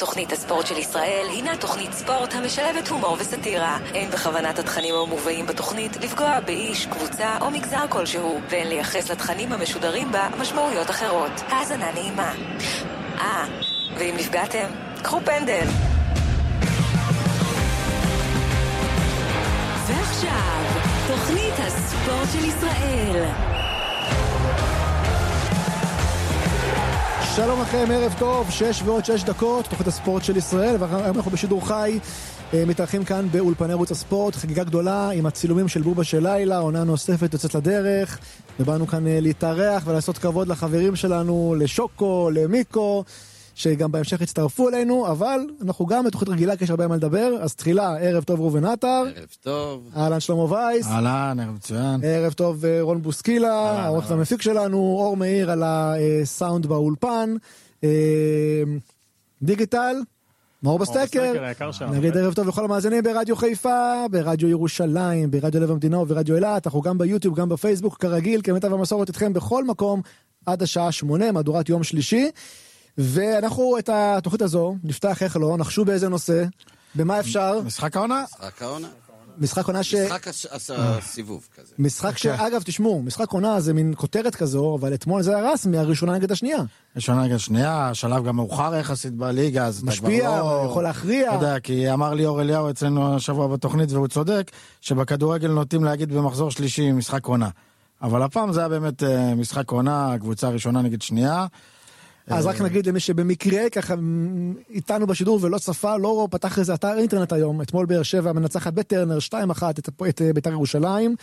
תוכנית הספורט של ישראל הינה תוכנית ספורט המשלבת הומור וסטירה. אין בכוונת התכנים המובאים בתוכנית לפגוע באיש, קבוצה או מגזר כלשהו, ואין לייחס לתכנים המשודרים בה משמעויות אחרות. האזנה נעימה. ואם נפגעתם, קחו פנדל. ועכשיו, תוכנית הספורט של ישראל. שלום לכם, ערב טוב, 6:06, תוכנית הספורט של ישראל, והיום אנחנו בשידור חי, מתארחים כאן באולפני ערוץ הספורט, חגיגה גדולה עם הצילומים של בובה של לילה, עונה נוספת יוצאת לדרך, ובאנו כאן להתארח ולעשות כבוד לחברים שלנו, לשוקו, למיקו, שגם בהמשך הצטרפו אלינו, אבל אנחנו גם בתוכנית רגילה כי יש הרבה מה לדבר, אז תחילה, ערב טוב ראובן עטר. ערב טוב. אהלן שלמה וייס. אהלן, ערב מצוין. ערב טוב רון בוסקילה, העורך והמפיק שלנו, אור מאיר על הסאונד באולפן, דיגיטל, מאור בסטקר. נגיד ערב טוב לכל המאזינים ברדיו חיפה, ברדיו ירושלים, ברדיו לב המדינה וברדיו אילת, אנחנו גם ביוטיוב, גם בפייסבוק, כרגיל, כמיטב המסורת איתכם בכל מקום, עד השעה 8, מהדורת יום שלישי. ואנחנו את התוכנית הזו נפתח איך לא, נחשו באיזה נושא, במה אפשר? משחק העונה? משחק העונה. משחק עונה משחק הסיבוב כזה. משחק שאגב תשמעו, משחק עונה זה מין כותרת כזו, אבל אתמול זה הרסמי, הראשונה נגד השנייה. ראשונה נגד השנייה, השלב גם מאוחר יחסית בליגה, אז משפיע, יכול להכריע. אתה יודע, כי אמר לי אור אליהו אצלנו השבוע בתוכנית, והוא צודק, שבכדורגל נוטים להגיד במחזור שלישי משחק עונה. אבל הפעם זה היה באמת משחק עונה, הקבוצה הראשונה נגד שנייה. אז רק נגיד למי שבמקרה ככה איתנו בשידור ולא צפה, לא פתח איזה אתר אינטרנט היום, אתמול באר שבע מנצחת בטרנר 2-1 את בית"ר ירושלים,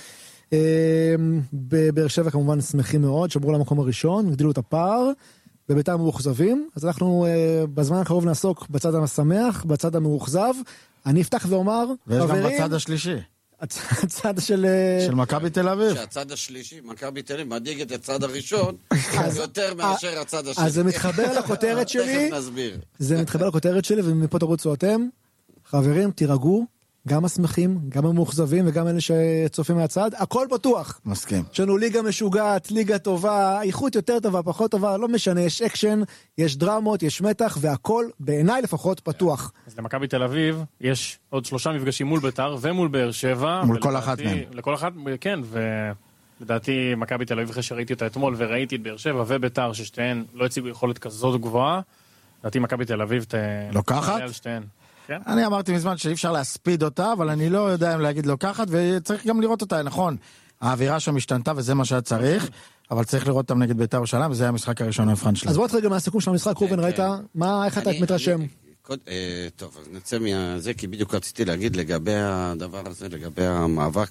בבאר שבע כמובן שמחים מאוד, שמרו למקום הראשון, הגדילו את הפער, בבית"ר מאוכזבים, אז אנחנו בזמן הקרוב נעסוק בצד המשמח, בצד המאוכזב, אני אפתח ואומר, ויש גם בצד השלישי. הצד של מכבי תל אביב. שהצד השלישי, מכבי תל אביב, מדאיג את הצד הראשון, יותר מאשר הצד השני. אז זה מתחבר לכותרת שלי. תכף נסביר. זה מתחבר לכותרת שלי, ומפה תרוצו אתם. חברים, תירגעו, גם השמחים, גם המאוכזבים, וגם אלה שצופים מהצד. הכל פתוח. מסכים. יש לנו ליגה משוגעת, ליגה טובה, איכות יותר טובה, פחות טובה, לא משנה, יש אקשן, יש דרמות, יש מתח, והכל בעיניי לפחות פתוח. אז למכבי תל אביב יש עוד 3 מפגשים מול בית"ר ומול באר שבע. מול כל אחת מהם. לכל אחת, כן, ולדעתי מכבי תל אביב אחרי שראיתי אותה אתמול וראיתי את באר שבע ובית"ר ששתיהן לא הציגו יכולת כזאת גבוהה, לדעתי מכבי תל אביב לוקחת? כן? אני אמרתי מזמן שאי אפשר להספיד אותה, אבל אני לא יודע אם להגיד לוקחת, וצריך גם לראות אותה, נכון. האווירה שם השתנתה וזה מה שהיה צריך, אבל צריך לראות אותם נגד בית"ר ירושלים, וזה היה המשחק הראשון המבחן שלנו. אז בוא תרגע מהסיכום של המשחק, ראובן, ראית? איך אתה מתרשם? טוב, אז נצא מזה, כי בדיוק רציתי להגיד לגבי הדבר הזה, לגבי המאבק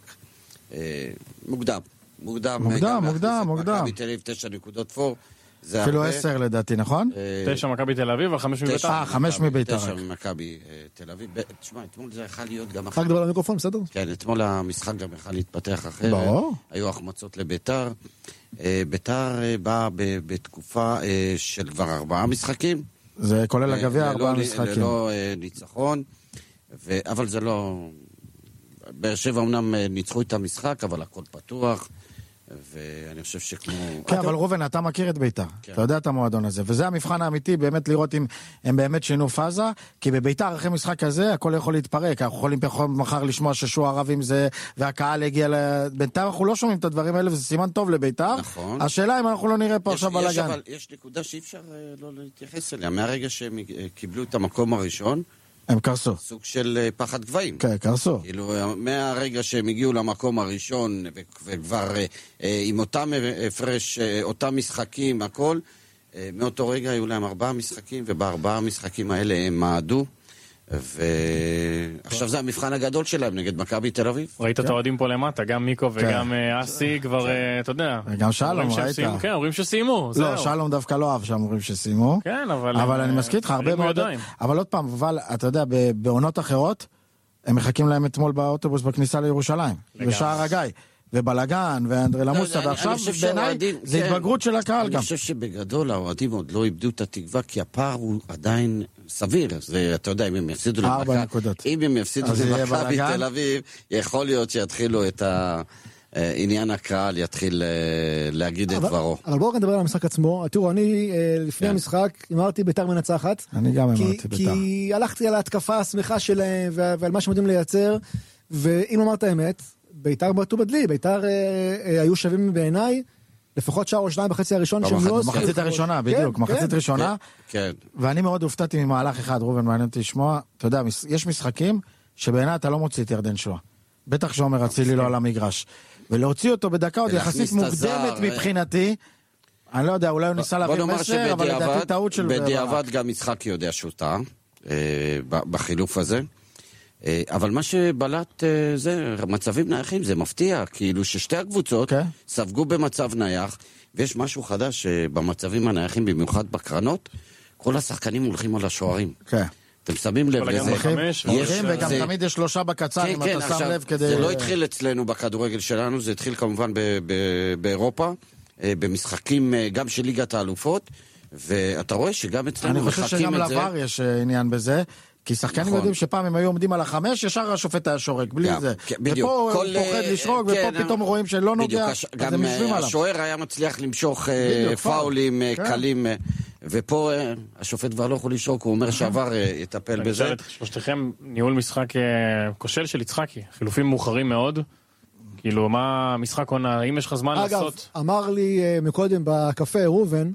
מוקדם. מכבי תל אביב 9 נקודות פור. אפילו 10 לדעתי, נכון? 9 מכבי תל אביב, אבל 5 מבית"ר. 5 מבית"ר. 9 ממכבי תל אביב. תשמע, אתמול זה יכול להיות גם אחר. רק דבר למיקרופון, בסדר? כן, אתמול המשחק גם יכול להתפתח אחרת. ברור. היו החמצות לבית"ר. בית"ר באה בתקופה של כבר 4 משחקים. זה כולל הגביע 4 משחקים. ללא ניצחון, אבל זה לא... באר שבע אמנם ניצחו את המשחק, אבל הכל פתוח. ואני חושב שכמו... כן, אבל ראובן, אתה מכיר את בית"ר, אתה יודע את המועדון הזה, וזה המבחן האמיתי, באמת לראות אם הם באמת שינו פאזה, כי בבית"ר אחרי משחק הזה, הכל יכול להתפרק, אנחנו יכולים מחר לשמוע ששוע ערב עם זה, והקהל הגיע בינתיים אנחנו לא שומעים את הדברים האלה, וזה סימן טוב לבית"ר, השאלה אם אנחנו לא נראה פה עכשיו בלגן. אבל יש נקודה שאי אפשר לא להתייחס אליה, מהרגע שהם קיבלו את המקום הראשון, הם קרסו. סוג של פחד גבהים. כן, קרסו. כאילו, מהרגע שהם הגיעו למקום הראשון, וכבר עם אותם הפרש, אותם משחקים, הכל, מאותו רגע היו להם 4 משחקים, וב4 המשחקים האלה הם מעדו, ועכשיו זה המבחן הגדול שלהם נגד מכבי תל אביב. ראית את האוהדים פה למטה, גם מיקו וגם אסי כבר, אתה יודע. וגם שלום, ראית. כן, אומרים שסיימו. לא, שלום דווקא לא אהב שם אומרים שסיימו. כן, אבל אני מסכים איתך, הרבה מאוד. אבל עוד פעם, אתה יודע, בעונות אחרות, הם מחכים להם אתמול באוטובוס בכניסה לירושלים, בשער הגיא. ובלגן, ואנדרלמוסה, ועכשיו בעיניי זה התבגרות של הקהל גם. אני חושב שבגדול האוהדים עוד לא איבדו את התקווה, כי הפער הוא עדיין סביר. אתה יודע, אם הם יפסידו למכבי תל אביב, יכול להיות שיתחילו את עניין הקהל יתחיל להגיד את דברו. אבל בואו נדבר על המשחק עצמו. תראו, אני לפני המשחק אמרתי ביתר מנצחת. אני גם אמרתי ביתר. כי הלכתי על ההתקפה השמחה שלהם ועל מה שמודעים לייצר, ואם אמרת האמת, ביתר בעטו בדלי, ביתר היו שווים בעיניי, לפחות שעה או שניים בחצי הראשון שהם לא... מחצית הראשונה, בדיוק, מחצית ראשונה. כן. ואני מאוד הופתעתי ממהלך אחד, רובן, מעניין אותי לשמוע. אתה יודע, יש משחקים שבעיניי אתה לא מוציא את ירדן שואה. בטח שעומר אצילי לא על המגרש. ולהוציא אותו בדקה עוד יחסית מוקדמת מבחינתי. אני לא יודע, אולי הוא ניסה להעביר מסר, אבל לדעתי טעות של... בדיעבד גם משחקי יודע שותה בחילוף הזה. אבל מה שבלט זה מצבים נייחים, זה מפתיע, כאילו ששתי הקבוצות ספגו במצב נייח, ויש משהו חדש במצבים הנייחים, במיוחד בקרנות, כל השחקנים הולכים על השוערים. אתם שמים לב לזה. וגם תמיד יש 3 בקצר, אם אתה שם לב כדי... זה לא התחיל אצלנו בכדורגל שלנו, זה התחיל כמובן באירופה, במשחקים גם של ליגת האלופות, ואתה רואה שגם אצלנו מחכים את זה. אני חושב שגם לבר יש עניין בזה, כי שחקנים יודעים שפעם הם היו עומדים על 5, ישר השופט היה שורק, בלי זה. ופה הוא פוחד לשרוק, ופה פתאום רואים שלא נוגע, אז הם יושבים עליו. השוער היה מצליח למשוך פאולים קלים, ופה השופט כבר לא יכול לשרוק, הוא אומר שעבר יטפל בזה. אני חושב שלושתכם ניהול משחק כושל של יצחקי, חילופים מאוחרים מאוד, כאילו מה משחק עונה, אם יש לך זמן לעשות... אגב, אמר לי מקודם בקפה רובן,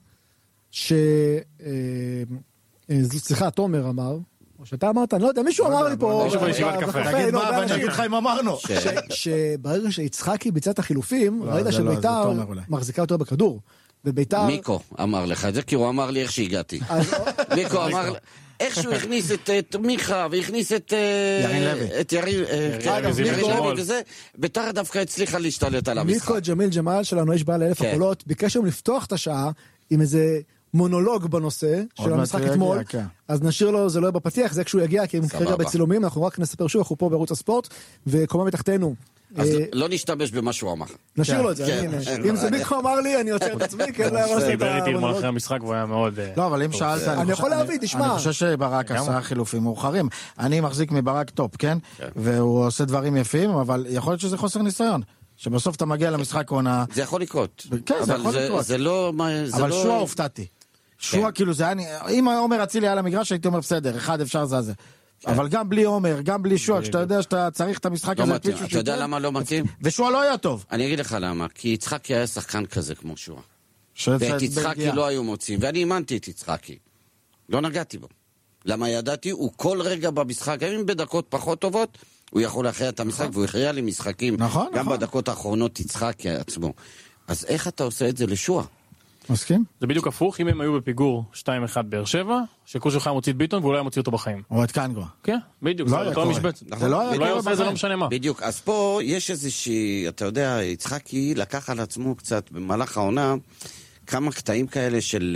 סליחה, תומר אמר, או שאתה אמרת, אני לא יודע, מישהו אמר לי פה, תגיד מה, ואני אגיד לך אם אמרנו. שברגע שיצחקי ביצע את החילופים, ראית שביתר מחזיקה יותר בכדור. מיקו אמר לך את זה, כי הוא אמר לי איך שהגעתי. מיקו אמר, איך שהוא הכניס את מיכה, והכניס את ירין לוי וזה, ביתר דווקא הצליחה להשתלט על המשחק. מיקו ג'מיל ג'מאל שלנו, יש בעל 1,000 הקולות, ביקש היום לפתוח את השעה עם איזה... מונולוג בנושא של המשחק אתמול, אז נשאיר לו, זה לא יהיה בפתיח, זה כשהוא יגיע, כי הם כרגע בצילומים, אנחנו רק נספר שוב, אנחנו פה בערוץ הספורט, וקומה מתחתנו. אז לא נשתמש במה שהוא אמר. נשאיר לו את זה, אם זה מיקו אמר לי, אני עוצר את עצמי, כן להרוס את דיבר איתי עם אחרי המשחק, והוא היה מאוד... לא, אבל אם שאלת, אני יכול להביא, תשמע. אני חושב שברק עשה חילופים מאוחרים. אני מחזיק מברק טופ, כן? והוא עושה דברים יפים, אבל יכול להיות שזה חוסר ניסיון. שבסוף אתה מגיע למשחק עונה... זה יכול לקרות. כן, זה יכול לקרות. זה לא... אבל שואה הופתעתי. שואה כאילו זה היה... אם עומר אצילי על המגרש הייתי אומר בסדר, אחד אפשר זה. אבל גם בלי עומר, גם בלי שואה, כשאתה יודע שאתה צריך את המשחק הזה... אתה יודע למה לא מתאים? ושואה לא היה טוב. אני אגיד לך למה, כי יצחקי היה שחקן כזה כמו שואה. ואת יצחקי לא היו מוצאים, ואני אימנתי את יצחקי. לא נגעתי בו. למה ידעתי? הוא כל רגע במשחק, גם אם בדקות פחות טובות, הוא יכול להכריע את המשחק, והוא הכריע לי משחקים. גם בדקות האחרונות יצחקי עצמו. אז איך אתה עושה את זה לשואה? מסכים? זה בדיוק הפוך, אם הם היו בפיגור 2-1 באר שבע, שקוז'ו חיים מוציא את ביטון והוא לא היה מוציא אותו בחיים. או את קנגו. כן, בדיוק, זה אותו משבץ. זה לא היה עושה, זה לא משנה מה. בדיוק, אז פה יש איזושהי, אתה יודע, יצחקי לקח על עצמו קצת במהלך העונה, כמה קטעים כאלה של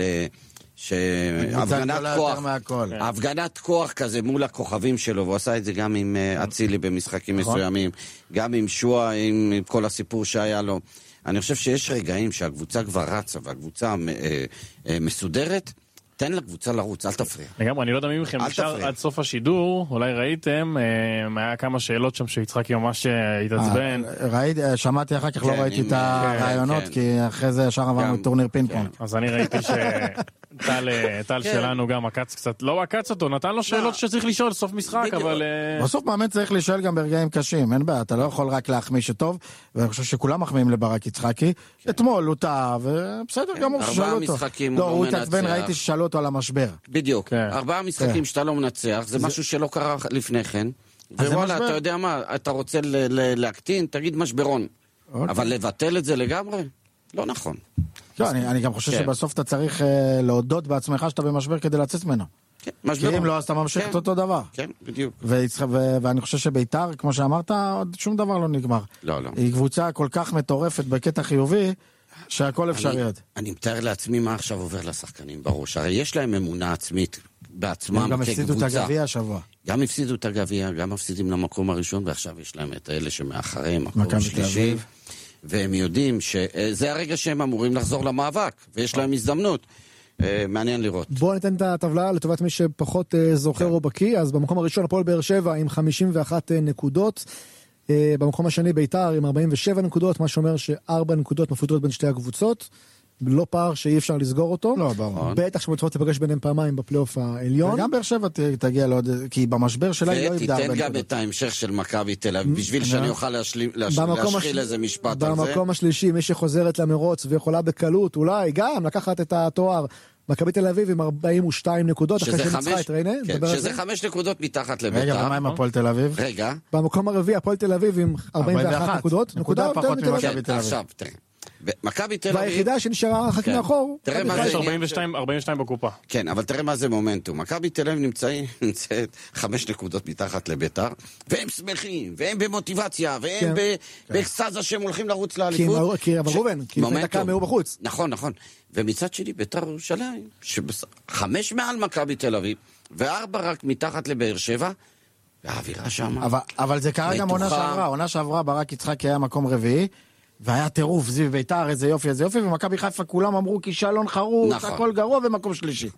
הפגנת כוח כזה מול הכוכבים שלו, והוא עשה את זה גם עם אצילי במשחקים מסוימים, גם עם שואה, עם כל הסיפור שהיה לו. אני חושב שיש רגעים שהקבוצה כבר רצה והקבוצה מסודרת, תן לקבוצה לרוץ, אל תפריע. לגמרי, אני לא יודע מי מכם, עד סוף השידור, אולי ראיתם, היה כמה שאלות שם שיצחקי ממש התעצבן. שמעתי אחר כך, לא ראיתי את הרעיונות, כי אחרי זה ישר עברנו טורניר פינג פונג. אז אני ראיתי טל שלנו גם עקץ קצת, לא עקץ אותו, נתן לו שאלות שצריך לשאול לסוף משחק, אבל... בסוף מאמן צריך לשאול גם ברגעים קשים, אין בעיה, אתה לא יכול רק להחמיא שטוב, ואני חושב שכולם מחמיאים לברק יצחקי. אתמול הוא טעה, ובסדר גמור ששאלו אותו. לא, הוא התעצבן, ראיתי ששאלו אותו על המשבר. בדיוק, 4 משחקים שאתה לא מנצח, זה משהו שלא קרה לפני כן, ווואלה, אתה יודע מה, אתה רוצה להקטין, תגיד משברון, אבל לבטל את זה לגמרי? לא נכון. לא, אני גם חושב שבסוף אתה צריך להודות בעצמך שאתה במשבר כדי לצאת ממנו. כי אם לא, אז אתה ממשיך את אותו דבר. כן, בדיוק. ואני חושב שביתר, כמו שאמרת, עוד שום דבר לא נגמר. לא, לא. היא קבוצה כל כך מטורפת בקטע חיובי, שהכל אפשרי עוד. אני מתאר לעצמי מה עכשיו עובר לשחקנים בראש. הרי יש להם אמונה עצמית בעצמם כקבוצה. גם הפסידו את הגביע השבוע. גם הפסידו את הגביע, גם מפסידים למקום הראשון, ועכשיו יש להם את אלה שמאחריהם, מקום שלישי. והם יודעים שזה הרגע שהם אמורים לחזור למאבק, ויש להם הזדמנות. מעניין לראות. בואו ניתן את הטבלה לטובת מי שפחות זוכר או בקיא. אז במקום הראשון הפועל באר שבע עם 51 נקודות. במקום השני ביתר עם 47 נקודות, מה שאומר ש4 נקודות מפרידות בין שתי הקבוצות, לא פער שאי אפשר לסגור אותו. לא, ברור. בטח שמוצאות לפגש ביניהם פעמיים בפלייאוף העליון. וגם באר שבע תגיע לעוד, כי במשבר שלה היא לא יבדה הרבה ותיתן גם נקודות. את ההמשך של מכבי תל אביב, בשביל שאני אוכל להשחיל איזה משפט על זה. במקום השלישי, מי שחוזרת למרוץ ויכולה בקלות, אולי גם לקחת את התואר, מכבי תל אביב עם 42 נקודות, אחרי שניצחה את ריינה. שזה 5 נקודות מתחת לביתר. רגע, ומה עם הפועל תל אביב? רגע. במקום הרביעי, הפועל תל אביב עם 41 נקודות. נקודה פחות ממכבי תל אביב. עכשיו, תראה. מכבי תל אביב... והיחידה שנשארה רחק מאחור. תראה מה זה... 42 בקופה. כן, אבל תראה מה זה מומנטום. מכבי תל אביב נמצאת 5 נקודות מתחת לביתר, והם שמחים, והם במוטיבציה, והם באקסטזה שהם הולכים לרוץ לאליפות. אבל רובן, כי לפני דקה מהיו בחוץ. נכון. ומצד שני, ביתר ירושלים, 5 מעל מכבי תל אביב, ו4 רק מתחת לבאר שבע, והאווירה שם... אבל זה קרה גם עונה שעברה, ברק יצחקי היה מקום רביעי, והיה טירוף, זיו ביתר, איזה יופי, ומכבי חיפה כולם אמרו כישלון חרוץ, הכל גרוע ומקום שלישי.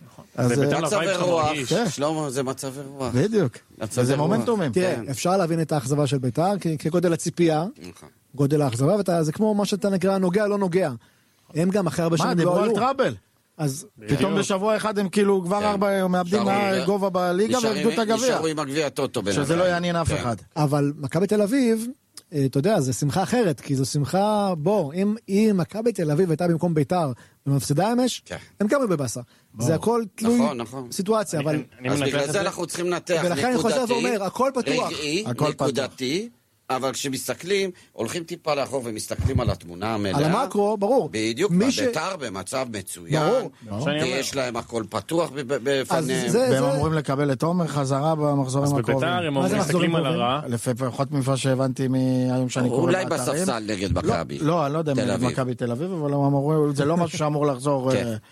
מצב הרוח, שלמה, זה מצב הרוח. בדיוק, וזה מומנטומים. תראה, אפשר להבין את האכזבה של ביתר, כגודל הציפייה, גודל האכזבה, זה כמו מה שאתה נקרא נוגע לא נוגע. הם גם אחרי הרבה שנים לא דיברו היו. על טראבל. אז פתאום בשבוע אחד הם כאילו כבר 4 מאבדים גובה בליגה ואיבדו את הגביע. נשארו עם הגביע טוטו. שזה לא יעניין אף אחד. אבל מכבי תל אביב, אתה יודע, זה שמחה אחרת, כי זו שמחה, אם מכבי תל אביב הייתה במקום ביתר במפסידה אמש, הם גם בבאסה. זה הכל תלוי סיטואציה, אבל... אז בגלל זה אנחנו צריכים לנתח ולכן אני חושב ואומר, הכל פתוח. נקודתי, אבל כשמסתכלים, הולכים טיפה לאחור ומסתכלים על התמונה המלאה. על המקרו, ברור. בדיוק, ביתר במצב מצוין. יש להם הכל פתוח בפניהם. והם אמורים לקבל את עומר חזרה במחזורים הקרובים. אז בביתר הם מסתכלים על הרע. לפחות ממה שהבנתי מהיום שאני קורא אולי בספסל נגד מכבי. לא, אני לא יודע נגד מכבי תל אביב, אבל זה לא משהו שאמור לחזור...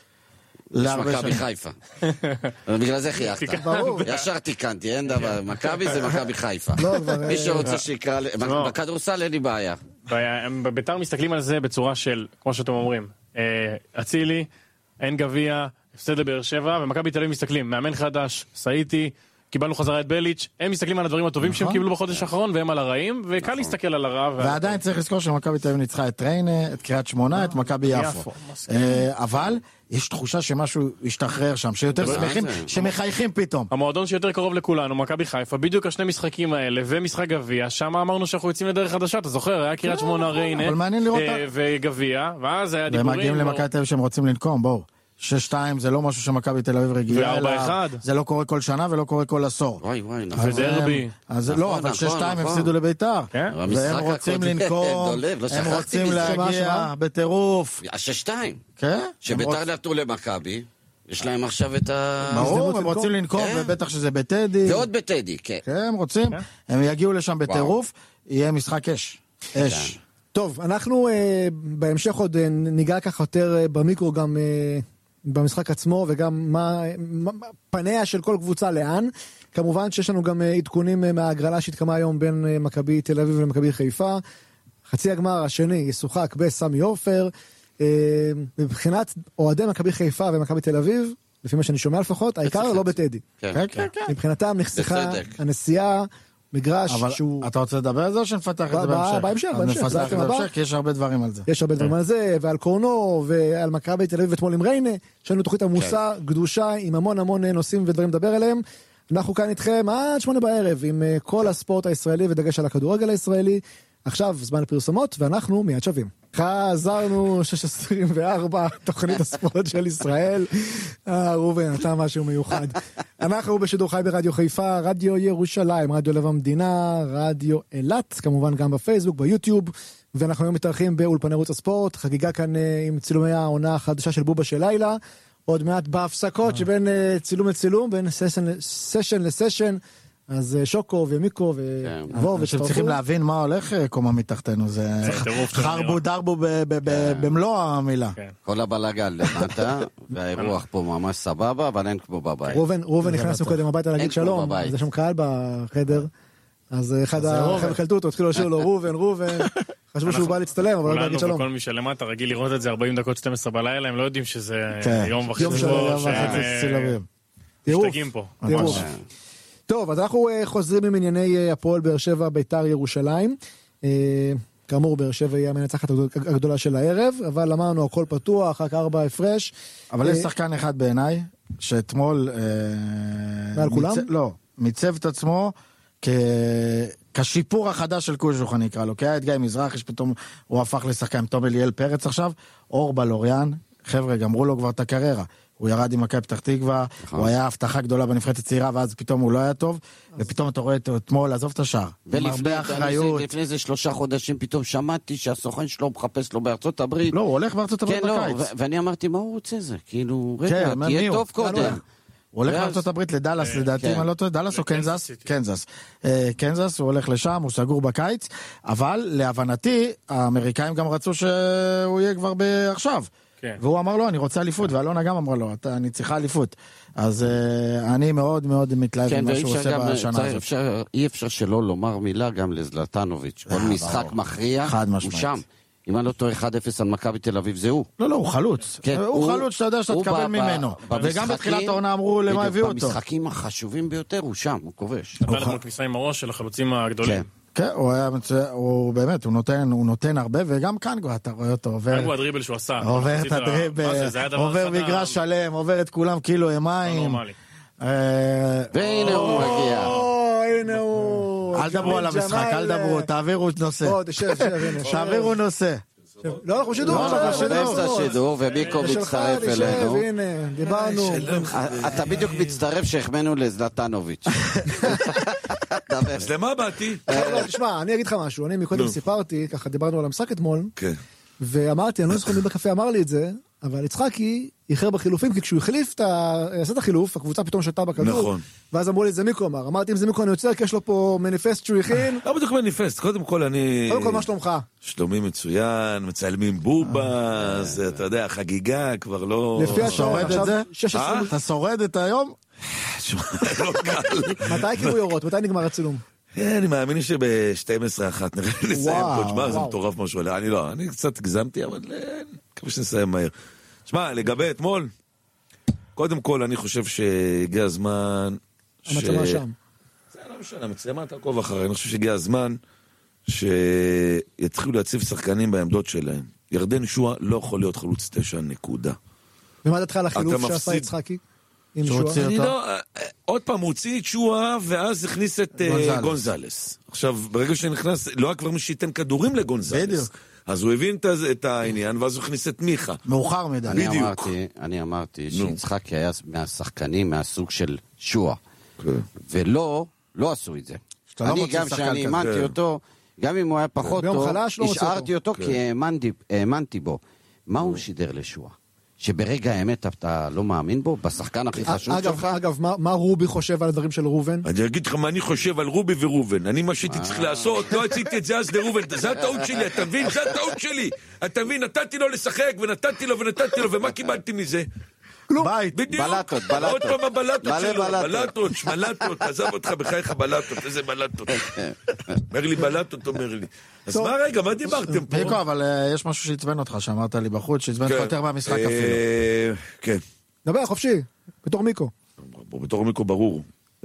מכבי חיפה. בגלל זה חייכת. ישר תיקנתי, אין דבר. מכבי זה מכבי חיפה. מי שרוצה שיקרא... בכדורסל אין לי בעיה. בביתר מסתכלים על זה בצורה של, כמו שאתם אומרים, אצילי, אין גביע, הפסד לבאר שבע, ומכבי תל אביב מסתכלים, מאמן חדש, סעיתי, קיבלנו חזרה את בליץ', הם מסתכלים על הדברים הטובים שהם קיבלו בחודש האחרון, והם על הרעים, וקל להסתכל על הרע. ועדיין צריך לזכור שמכבי תל אביב ניצחה את ריינה, את קריית שמונה, את מכבי יפו. אבל יש תחושה שמשהו ישתחרר שם, שיותר שמחים, שמחייכים פתאום. המועדון שיותר קרוב לכולנו, מכבי חיפה, בדיוק השני משחקים האלה, ומשחק גביע, שם אמרנו שאנחנו יוצאים לדרך חדשה, אתה זוכר, היה קריית שמונה ריינה, וגביע, ואז היה דיבורים. ומגיעים למכבי תל אביב שהם רוצים לנקום, בואו. 6-2 זה לא משהו שמכבי תל אביב רגילה אליו, זה לא קורה כל שנה ולא קורה כל עשור. ודרבי. לא, אבל 6-2 הפסידו לביתר, והם רוצים לנקום, הם רוצים להגיע בטירוף. 6-2, שביתר נתנו למכבי, יש להם עכשיו את ה... ברור, הם רוצים לנקום, ובטח שזה בטדי. ועוד בטדי, כן. כן, הם רוצים, הם יגיעו לשם בטירוף, יהיה משחק אש. טוב, אנחנו בהמשך עוד ניגע ככה יותר במיקרו גם במשחק עצמו, וגם מה פניה של כל קבוצה לאן. כמובן שיש לנו גם עדכונים מההגרלה שהתקמה היום בין מכבי תל אביב למכבי חיפה. חצי הגמר השני ישוחק בסמי עופר. מבחינת אוהדי מכבי חיפה ומכבי תל אביב, לפי מה שאני שומע לפחות, העיקר לא בטדי. מבחינתם נחסכה הנסיעה, מגרש שהוא... אתה רוצה לדבר על זה או שנפתח את זה בהמשך? בהמשך, כי יש הרבה דברים על זה. יש הרבה דברים על זה, ועל קורנו, ועל מכבי תל אביב אתמול עם ריינה, יש לנו תוכנית עמוסה, גדושה, עם המון נושאים ודברים לדבר עליהם. אנחנו כאן איתכם עד 8 בערב, עם כל הספורט הישראלי ודגש על הכדורגל הישראלי. עכשיו זמן לפרסומות, ואנחנו מיד שווים. חזרנו 6:24, תוכנית הספורט של ישראל. רובן, אתה משהו מיוחד. אנחנו בשידור חי ברדיו חיפה, רדיו ירושלים, רדיו לב המדינה, רדיו אילת, כמובן גם בפייסבוק, ביוטיוב, ואנחנו היום מתארחים באולפני ערוץ הספורט, חגיגה כאן עם צילומי העונה החדשה של בובה של לילה, עוד מעט בהפסקות שבין צילום לצילום, בין סשן לסשן, אז שוקו ומיקו ובוב וצטרפו. צריכים להבין מה הולך קומה מתחתנו, זה חרבו דרבו במלוא המילה. כל הבלגן למטה, והאירוח פה ממש סבבה, אבל אין כמו בבית. רובן נכנסנו קודם הביתה להגיד שלום, אז יש שם קהל בחדר, אז אחד החבר'ה קלטו אותו, התחילו לשאול לו רובן, חשבו שהוא בא להצטלם, אבל לא להגיד שלום. כל מי שלמטה רגיל לראות את זה 40 דקות 12 בלילה, הם לא יודעים שזה יום וחצי. טירוף. טוב, אז אנחנו חוזרים עם ענייני הפועל באר שבע, ביתר ירושלים. כאמור, באר שבע היא המנצחת הגדולה של הערב, אבל אמרנו, הכל פתוח, רק 4 הפרש. אבל יש שחקן אחד בעיניי, שאתמול... ועל כולם? לא, מיצב את עצמו כשיפור החדש של קוז'וך, אני אקרא לו. כי היה את גיא מזרח, שפתאום הוא הפך לשחקן, תום אליאל פרץ עכשיו, אור בלוריאן, חבר'ה, גמרו לו כבר את הקריירה. הוא ירד עם מכבי פתח תקווה, הוא היה הבטחה גדולה בנבחרת הצעירה, ואז פתאום הוא לא היה טוב, ופתאום אתה רואה אתמול, עזוב את השער. ולפני זה 3 חודשים פתאום שמעתי שהסוכן שלו מחפש לו בארצות הברית. לא, הוא הולך בארצות הברית בקיץ. ואני אמרתי, מה הוא רוצה זה? כאילו, רגע, תהיה טוב קודם. הוא הולך בארצות הברית לדלס, לדעתי, מה לא טועה, דלס או קנזס? קנזס. קנזס, הוא הולך לשם, הוא סגור בקיץ, אבל להבנתי, האמריקאים גם רצו שהוא יהיה כבר עכשיו. והוא אמר לו, אני רוצה אליפות, ואלונה גם אמרה לו, אני צריכה אליפות. אז אני מאוד מאוד מתלהב עם מה שהוא עושה בשנה הזאת. אי אפשר שלא לומר מילה גם לזלטנוביץ'. כל משחק מכריע, הוא שם. אם אני לא טועה 1-0 על מכבי תל אביב, זה הוא. לא, הוא חלוץ. הוא חלוץ שאתה יודע שאתה תקבל ממנו. וגם בתחילת העונה אמרו למה הביאו אותו. במשחקים החשובים ביותר, הוא שם, הוא כובש. אתה יודע כניסה עם הראש של החלוצים הגדולים. כן, הוא באמת, הוא נותן הרבה, וגם כאן אתה רואה אותו עובר. כאן הוא הדריבל שהוא עשה. עובר את הדריבל, עובר מגרש שלם, עובר את כולם כאילו מים. והנה הוא מגיע. הנה הוא. אל דברו על המשחק, אל דברו, תעבירו נושא. תעבירו נושא. לא, אנחנו שידור. שידור, ומיקו מצטרף אלינו. הנה, דיברנו. אתה בדיוק מצטרף שהחמנו לזלטנוביץ'. אז למה באתי? תשמע, אני אגיד לך משהו. אני מקודם סיפרתי, ככה דיברנו על המשחק אתמול, ואמרתי, אני לא זוכר מי בקפה אמר לי את זה, אבל יצחקי איחר בחילופים, כי כשהוא החליף, עשה את החילוף, הקבוצה פתאום שתה בכדור, ואז אמרו לי, זה מיקו אמר. אמרתי, אם זה מיקו אני יוצר, כי יש לו פה מניפסט שהוא הכין. לא בדיוק מניפסט, קודם כל אני... קודם כל, מה שלומך? שלומי מצוין, מצלמים בובה, זה, אתה יודע, חגיגה כבר לא... לפי שורד את זה? אתה שורד את היום? לא קל. מתי כאילו יורות? מתי נגמר הצילום? אני מאמין שב-12:01 נראה לי נסיים פה, תשמע, זה מטורף משהו, אני קצת הגזמתי, אבל מקווה שנסיים מהר. תשמע, לגבי אתמול, קודם כל אני חושב שהגיע הזמן... המצלמה שם. זה לא משנה, המצלמה תעקוב אחרי, אני חושב שהגיע הזמן שיתחילו להציב שחקנים בעמדות שלהם. ירדן שועה לא יכול להיות חלוץ 9, נקודה. ומה דעתך על החילוף שעשה יצחקי? עוד פעם, הוא הוציא את שועה ואז הכניס את גונזלס. עכשיו, ברגע שנכנס, לא היה כבר מי שייתן כדורים לגונזלס. אז הוא הבין את העניין, ואז הוא הכניס את מיכה. מאוחר מדי. אני אמרתי שיצחקי היה מהשחקנים מהסוג של שועה. ולא עשו את זה. אני גם שאני האמנתי אותו, גם אם הוא היה פחות טוב, השארתי אותו כי האמנתי בו. מה הוא שידר לשועה? שברגע האמת אתה לא מאמין בו, בשחקן הכי חשוב שלך? אגב, מה רובי חושב על הדברים של רובן? אני אגיד לך מה אני חושב על רובי ורובן. אני מה שהייתי צריך לעשות, לא עשיתי את זה אז לרובן. זה הטעות שלי, אתה מבין? זה הטעות שלי. אתה מבין, נתתי לו לשחק, ונתתי לו, ומה קיבלתי מזה? בית. בדיוק. בלטות. עוד פעם הבלטות שלו. בלטות, שמלטות. עזב אותך בחייך בלטות. איזה בלטות. אומר לי בלטות, אומר לי. אז מה רגע, מה דיברתם פה? מיקו, אבל יש משהו שהצבן אותך, שאמרת לי בחוץ, שהצבן אותך יותר מהמשחק אפילו. כן. דבר, חופשי. בתור מיקו. בתור מיקו ברור.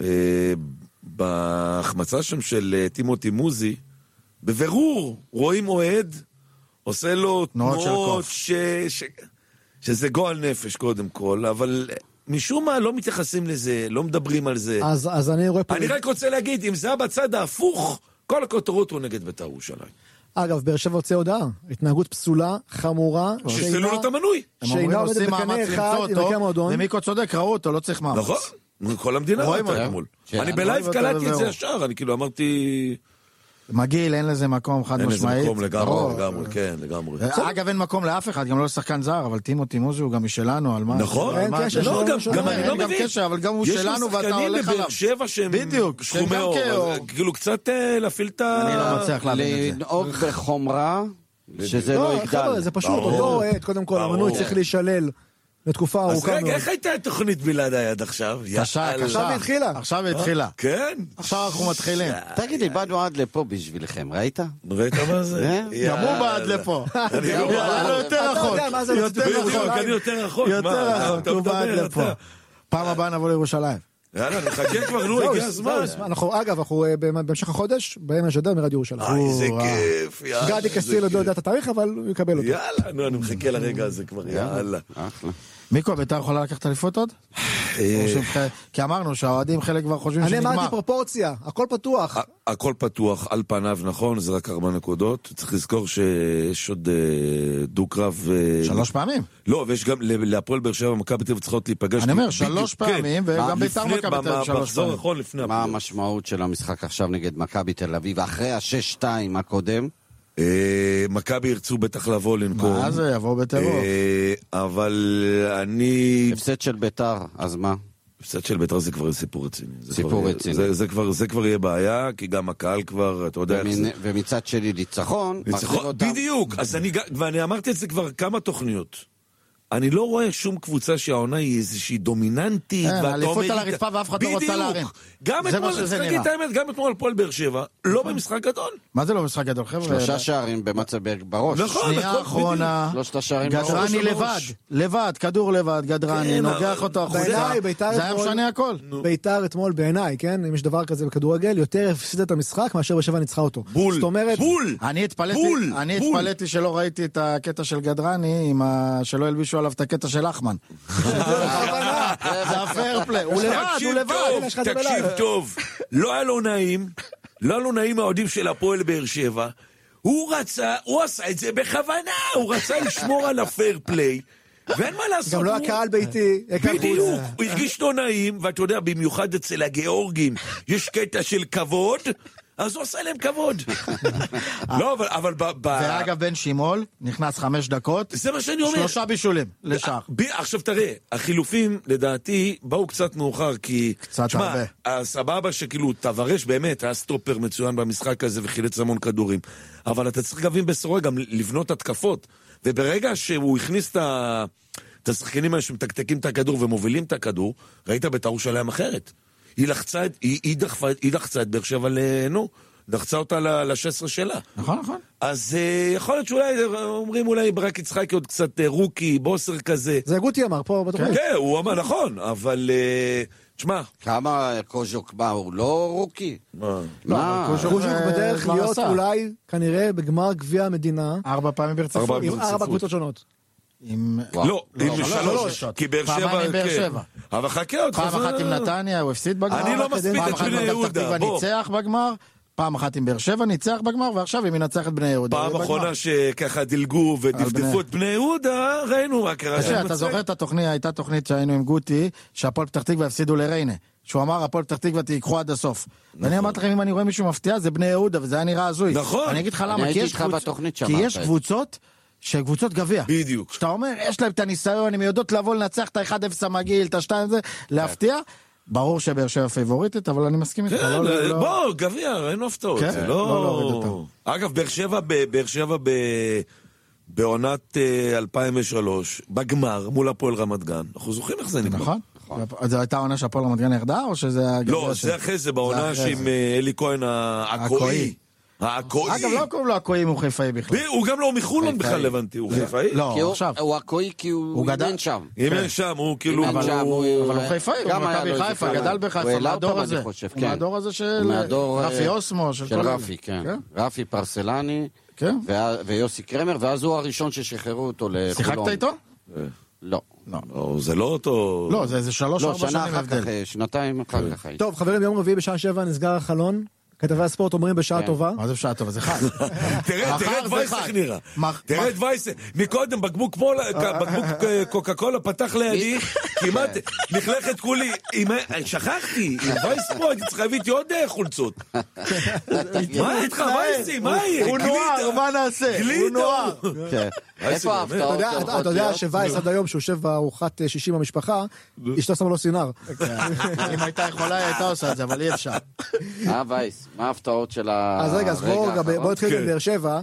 בהחמצה שם של טימותי מוזי, בבירור רואים אוהד, עושה לו תנועות שזה גועל נפש קודם כל, אבל משום מה לא מתייחסים לזה, לא מדברים על זה. אז אני רואה פה... אני רק רוצה להגיד, אם זה היה בצד ההפוך, כל הכותרות הוא נגד בית"ר ירושלים. אגב, באר שבע הוציא הודעה, התנהגות פסולה, חמורה, שסלו לו את המנוי. שאינה עומדת בקנה אחד עם הרכב המועדון. ומיקו צודק, ראו אותו, לא צריך מאמץ. נכון, כל המדינה ראתה אתמול. אני בלייב קלטתי את זה ישר, אני כאילו אמרתי... מגיל, אין לזה מקום חד משמעית. אין לזה מקום לגמרי, כן, לגמרי. אגב, אין מקום לאף אחד, גם לא לשחקן זר, אבל טימותי מוזי הוא גם משלנו, על מה? נכון. אין קשר, גם אני לא מבין. אבל גם הוא שלנו ואתה הולך עליו. יש לו שחקנים בבאר שבע שהם שחומי אור. כאילו קצת להפעיל את ה... אני לא מצליח להבין את זה. לנהוג בחומרה, שזה לא יגדל. זה פשוט, אותו עת, קודם כל, המנוי צריך להישלל. לתקופה ארוכה מאוד. אז רגע, איך הייתה התוכנית בלעדיי עד עכשיו? עכשיו התחילה. עכשיו התחילה. כן? עכשיו אנחנו מתחילים. תגיד לי, באנו עד לפה בשבילכם, ראית? ראית מה זה? גם הוא בא עד לפה. אני לא בא. יותר רחוק. אני יותר רחוק. יותר רחוק, הוא בא עד לפה. פעם הבאה נבוא לירושלים. יאללה, נחכה כבר, נו, הגיע הזמן. אגב, אנחנו בהמשך החודש, בהם נשדר מרדיו ירושלים. איזה כיף, יאללה. גדי קסטיל לא יודע את התאריך, אבל הוא יקבל אותו. יאללה, נו, אני מחכה לרגע הזה כבר, יאללה. מיקו, בית"ר יכולה לקחת אליפות עוד? כי אמרנו שהאוהדים חלק כבר חושבים אני שנגמר. אמרתי פרופורציה, הכל פתוח. הכל פתוח, על פניו, נכון, זה רק 4 נקודות. צריך לזכור שיש עוד דו-קרב. 3 פעמים. לא, ויש גם להפועל באר שבע ומכבי תל אביב צריכות להיפגש. אני אומר, 3 פעמים, וגם בית"ר מכבי תל אביב 3 פעמים. מה המשמעות של המשחק עכשיו נגד מכבי תל אביב, אחרי ה-6-2 הקודם? מכבי ירצו בטח לבוא לנקום. מה זה, יבואו בטרור. אבל אני... הפסד של בית"ר, אז מה? הפסד של בית"ר זה כבר סיפור רציני. סיפור רציני. זה כבר יהיה בעיה, כי גם הקהל כבר, אתה יודע... ומצד שלי ניצחון. בדיוק, ואני אמרתי את זה כבר כמה תוכניות. אני לא רואה שום קבוצה שהעונה היא איזושהי דומיננטית. אליפות על הרצפה ואף אחד לא רוצה להרים. גם אתמול הפועל באר שבע, לא במשחק גדול. מה זה לא במשחק גדול, חבר'ה? 3 שערים במצבורג בראש. נכון, שנייה האחרונה, 3 שערים בראש. גדרני לבד, כדור לבד, גדרני, נוגח אותו החוצה. זה היה משנה הכל. בית"ר אתמול בעיניי, כן? אם יש דבר כזה בכדורגל, יותר הפסיד את המשחק מאשר באר שבע ניצחה אותו. בול, בול. אני התפלאתי שלא ראיתי את הקטע של גדרני, שלא הלבישו עליו את הקטע של אחמן. זה הפייר פליי. הוא לבד. תקשיב טוב. לא היה לו נעים האוהדים של הפועל באר שבע. הוא עשה את זה בכוונה. הוא רצה לשמור על הפייר פליי. ואין מה לעשות. גם לא הקהל ביתי. בדיוק. הוא הרגיש לא נעים, ואתה יודע, במיוחד אצל הגיאורגים, יש קטע של כבוד, אז הוא עושה להם כבוד. לא, אבל... ואגב, בן שימול, נכנס 5 דקות. זה מה שאני אומר. 3 בישולים, לשער. עכשיו תראה, החילופים, לדעתי, באו קצת מאוחר, כי... קצת הרבה. הסבבה שכאילו, תברש באמת, היה סטופר מצוין במשחק הזה, וחילץ המון כדורים. אבל אתה צריך להבין בסוריה גם לבנות התקפות. וברגע שהוא הכניס את השחקנים האלה שמתקתקים את הכדור ומובילים את הכדור, ראית בטעות שלהם אחרת. היא לחצה את באר שבע דחצה אותה ל-16 שלה. נכון. אז יכול להיות שאולי, אומרים אולי ברק יצחקי עוד קצת רוקי, בוסר כזה. זה גוטי אמר פה בתוכנית. כן, הוא אמר נכון, אבל תשמע. כמה קוז'וק בא, הוא לא רוקי? לא, קוז'וק בדרך להיות אולי, כנראה, בגמר גביע המדינה. 4 פעמים ברציפות. עם 4 קבוצות שונות. לא, עם 3, כי באר שבע, אבל חכה עוד פעם אחת עם נתניה, הוא הפסיד בגמר. אני לא מספיק את בני יהודה. ניצח בגמר, פעם אחת עם באר שבע, ניצח בגמר, ועכשיו היא מנצחת בני יהודה. פעם אחרונה שככה דלגו ודפדפו את בני יהודה, ראינו מה קרה. אתה זוכר את התוכנית, הייתה תוכנית שהיינו עם גוטי, שהפועל פתח תקווה הפסידו לריינה. שהוא אמר, הפועל פתח תקווה תיקחו עד הסוף. ואני אמרתי לכם, אם אני רואה מישהו מפתיע, זה בני יהודה, וזה היה נראה הזוי. נכון. אני אגיד לך למה, כי יש קבוצות שקבוצות גביע. בדיוק. שאתה אומר, יש להם את הניסיון, הם יודעות לבוא לנצח את ה-1-0 המגיל, את ה-2 הזה, להפתיע. ברור שבאר שבע פייבוריטית, אבל אני מסכים איתך. בוא, גביע, אין הפתעות. אגב, באר שבע בעונת 2003, בגמר, מול הפועל רמת גן. אנחנו זוכרים איך זה נגמר. נכון. זו הייתה העונה שהפועל רמת גן ירדה, או שזה... לא, זה אחרי זה, בעונה שעם אלי כהן העכואי. אגב, לא קוראים לו עכואי אם הוא חיפאי בכלל. הוא גם לא מחולון בכלל לבנתי, הוא חיפאי? לא, עכשיו. הוא עכואי כי הוא אימן שם. אימן שם, הוא כאילו... אבל הוא חיפאי, הוא מכבי חיפה, גדל בחיפה, מהדור הזה. הוא מהדור הזה של רפי אוסמו. של רפי, כן. רפי פרסלני ויוסי קרמר, ואז הוא הראשון ששחררו אותו לחולון. שיחקת איתו? לא. לא, זה לא אותו... לא, זה 3-4 שנים הבדל. שנתיים אחר כך. טוב, חברים, יום רביעי בשעה 7 נסגר החלון. כתבי הספורט אומרים בשעה טובה. מה זה בשעה טובה? זה חג. תראה את וייס איך נראה. תראה את וייס. מקודם בקבוק קוקה קולה פתח לידי, כמעט נחלכת כולי. שכחתי, עם וייס פה הייתי צריך להביא עוד חולצות. מה איתך וייסי? מה יהיה? הוא נוער, מה נעשה? הוא נוער. איפה ההפתעות? אתה יודע שווייס עד היום שהוא יושב בארוחת 60 במשפחה, אשתו שמה לו סינר. אם הייתה יכולה היא הייתה עושה את זה, אבל אי אפשר. וייס, מה ההפתעות של הרגע האחרון? אז רגע, אז בואו נתחיל עם באר שבע,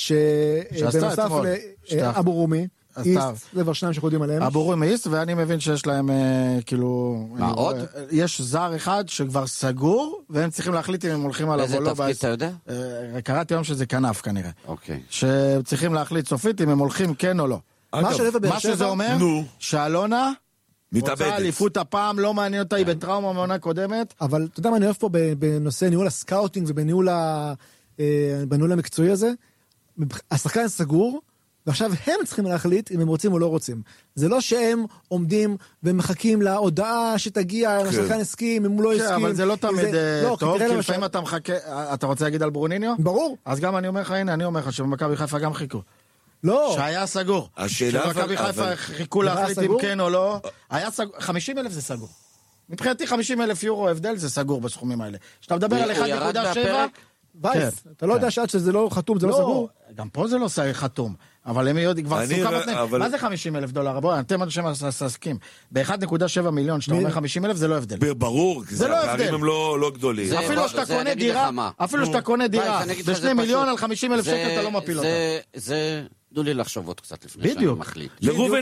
שבנוסף לאבו רומי, איסט, זה כבר 2 שאנחנו יודעים עליהם. אבו רומי איסט, ואני מבין שיש להם כאילו... מה עוד? יש זר אחד שכבר סגור, והם צריכים להחליט אם הם הולכים עליו או לא. איזה תפקיד אתה יודע? קראתי היום שזה כנף כנראה. אוקיי. שצריכים להחליט סופית אם הם הולכים כן או לא. מה שזה אומר, שאלונה רוצה אליפות הפעם, לא מעניין אותה, היא בטראומה מעונה קודמת. אבל אתה יודע מה אני אוהב פה בנושא ניהול הסקאוטינג ובניהול המקצועי הזה? השחקן סגור, ועכשיו הם צריכים להחליט אם הם רוצים או לא רוצים. זה לא שהם עומדים ומחכים להודעה שתגיע, השחקן הסכים, אם הוא לא הסכים. אבל זה לא תמיד טוב, כי לפעמים אתה מחכה, אתה רוצה להגיד על ברוניניו? ברור. אז גם אני אומר לך, הנה, אני אומר לך שבמכבי חיפה גם חיכו. לא. שהיה סגור. שבמכבי חיפה חיכו להחליט אם כן או לא. היה סגור, 50,000 זה סגור. מבחינתי 50,000 יורו הבדל זה סגור בסכומים האלה. שאתה מדבר על 1.7, וייס, אתה לא יודע שעד שזה לא חתום, זה לא סגור. גם פה זה לא חתום. אבל הם יודעים, כבר סוכם לפני. מה זה $50,000? בואו, אתם עוד שם עסקים. ב-1.7 מיליון, שאתה אומר 50,000, זה לא הבדל. ברור, כי הפערים הם לא גדולים. אפילו שאתה קונה דירה, ב2 מיליון על 50,000 שקל אתה לא מפיל אותה. זה... תנו לי לחשוב עוד קצת לפני שאני מחליט.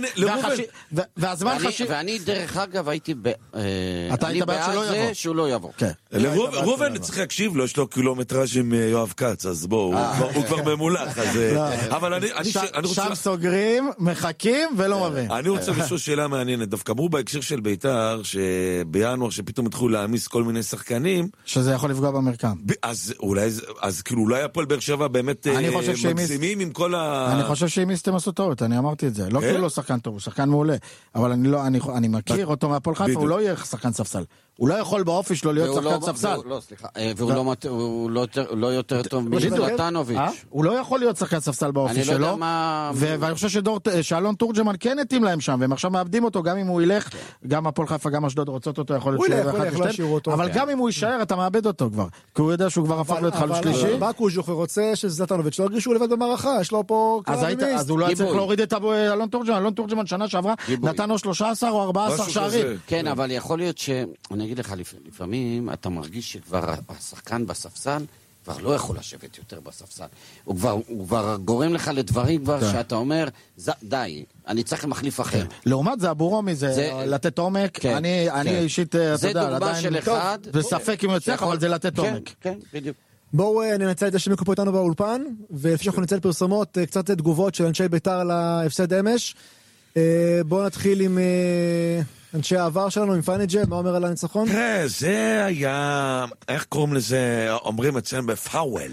והזמן חשיב... ואני דרך אגב הייתי אני בעד שהוא לא יבוא. לרובן צריך להקשיב לו, יש לו קילומטראז' עם יואב קץ, אז בואו, הוא כבר ממולח. אבל אני רוצה... שם סוגרים, מחכים ולא מבין. אני רוצה לשאול שאלה מעניינת. דווקא אמרו בהקשר של בית"ר, שבינואר שפתאום התחילו להעמיס כל מיני שחקנים... שזה יכול לפגוע במרקם. אז כאילו אולי הפועל באר שבע באמת מגזימים עם כל ה... אני חושב שאם מיסתם עשו טעות, אני אמרתי את זה. לא כי הוא לא שחקן טוב, הוא שחקן מעולה. אבל אני מכיר אותו מהפועל חיפה, הוא לא יהיה שחקן ספסל. הוא לא יכול באופי שלו להיות שחקן ספסל. לא, סליחה. והוא לא יותר טוב מזלטנוביץ'. הוא לא יכול להיות שחקן ספסל באופי שלו. ואני חושב שאלון תורג'מן כן התאים להם שם, והם עכשיו מאבדים אותו, גם אם הוא ילך, גם הפועל חיפה, גם אשדוד רוצות אותו, יכול להיות שהוא אבל גם אם הוא יישאר, אתה מאבד אותו כבר. כי הוא יודע שהוא כבר הפך להיות חלוץ שלישי. אבל בקוז'וך ורוצה שזלטנוביץ' לא הרגישו לבד במערכה, יש לו פה אז הוא לא צריך להוריד את אלון תורג'מן. אלון תורג'מן שנה שעברה נתן לו 13 או 14 שערים. כן, אבל יכול להיות אני אגיד לך, לפעמים אתה מרגיש שכבר השחקן בספסל כבר לא יכול לשבת יותר בספסל. הוא כבר גורם לך לדברים כבר שאתה אומר, די, אני צריך מחליף אחר. לעומת זה, אבורומי זה לתת עומק. אני אישית, זה דוגמה של אחד. זה ספק אם יוצא, אבל זה לתת עומק. כן, בדיוק. בואו ננצל את זה שמיקו פה איתנו באולפן, ולפני שאנחנו נצא לפרסומות, קצת תגובות של אנשי בית"ר להפסד אמש. בואו נתחיל עם אנשי העבר שלנו, עם פאנג'ה, מה אומר על הניצחון? תראה, זה היה, איך קוראים לזה, אומרים אצלנו בפאוול,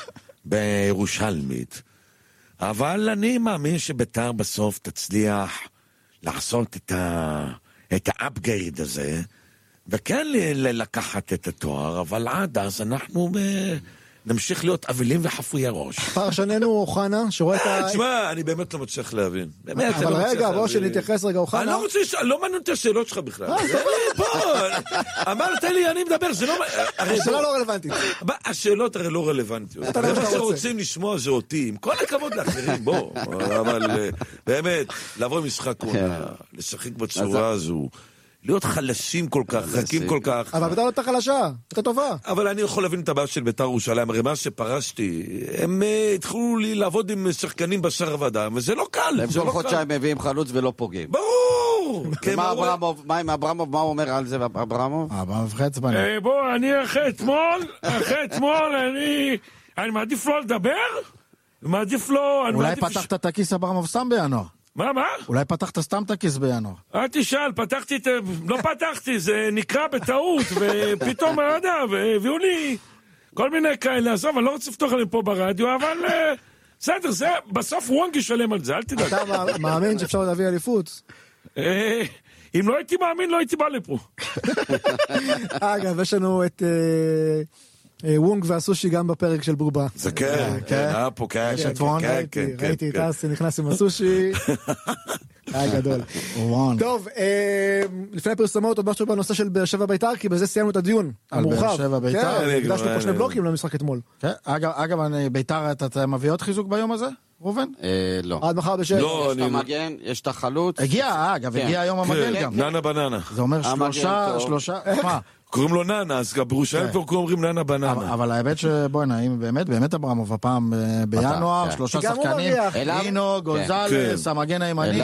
בירושלמית. אבל אני מאמין שבית"ר בסוף תצליח לעשות את האפגריד הזה, וכן לקחת את התואר, אבל עד אז אנחנו נמשיך להיות אבלים וחפויי ראש. פרשננו אוחנה, שרואה את ה... תשמע, אני באמת לא מצליח להבין. אבל רגע, בוא שנתייחס רגע אוחנה. אני לא רוצה, לא מעניין את השאלות שלך בכלל. בוא, אמרת לי, אני מדבר, זה לא... השאלה לא רלוונטית. השאלות הרי לא רלוונטיות. מה שרוצים לשמוע זה אותי, עם כל הכבוד לאחרים, בוא. אבל באמת, לעבור משחק עונה, לשחק בצורה הזו, להיות חלשים כל כך, רכים כל כך. אבל בית"ר יותר חלשה, יותר טובה. אבל אני יכול להבין את הבעיה של בית"ר ירושלים. הרי מה שפרשתי, הם התחילו לי לעבוד עם שחקנים בשר ודם, וזה לא קל. הם כל חודשיים מביאים חלוץ ולא פוגעים. ברור! מה עם אברמוב? מה הוא אומר על זה, אברמוב? אברמוב חצבני. בוא, אני אחרי אתמול, אני מעדיף לא לדבר, מעדיף לא... אולי פתחת את הכיס אברמוב סתם בינואר. מה? אולי פתחת סתם את הכיס בינואר. אל תשאל, לא פתחתי, זה נקרא בטעות, ופתאום והביאו לי כל מיני כאלה, עזוב, אני לא רוצה לפתוח עליהם פה ברדיו, אבל בסדר, זה בסוף וונג ישלם על זה, אל תדאג. אתה מאמין שאפשר להביא אליפות? אם לא הייתי מאמין, לא הייתי בא לפה. אגב, יש לנו את... וונג והסושי גם בפרק של בובה. זה כן, היה פה כן. ראיתי את אסי נכנס עם הסושי. היה גדול. טוב, לפני פרסומות עוד משהו בנושא של באר שבע בית"ר, כי בזה סיימנו את הדיון המורחב. על באר שבע בית"ר. הקדשנו פה 2 בלוקים למשחק אתמול. אגב, בית"ר, אתה מביא עוד חיזוק ביום הזה? ראובן? לא. עד מחר ב-6. יש את המגן, יש את החלוץ. הגיע היום המגן גם. ננה בננה. זה אומר 3, מה? קוראים לו ננה, אז בירושלים כבר קוראים ננה בננה. אבל האמת שבואי, אם באמת אברמוב הפעם בינואר, 3 שחקנים, אינו, גונזלס, המגן הימני.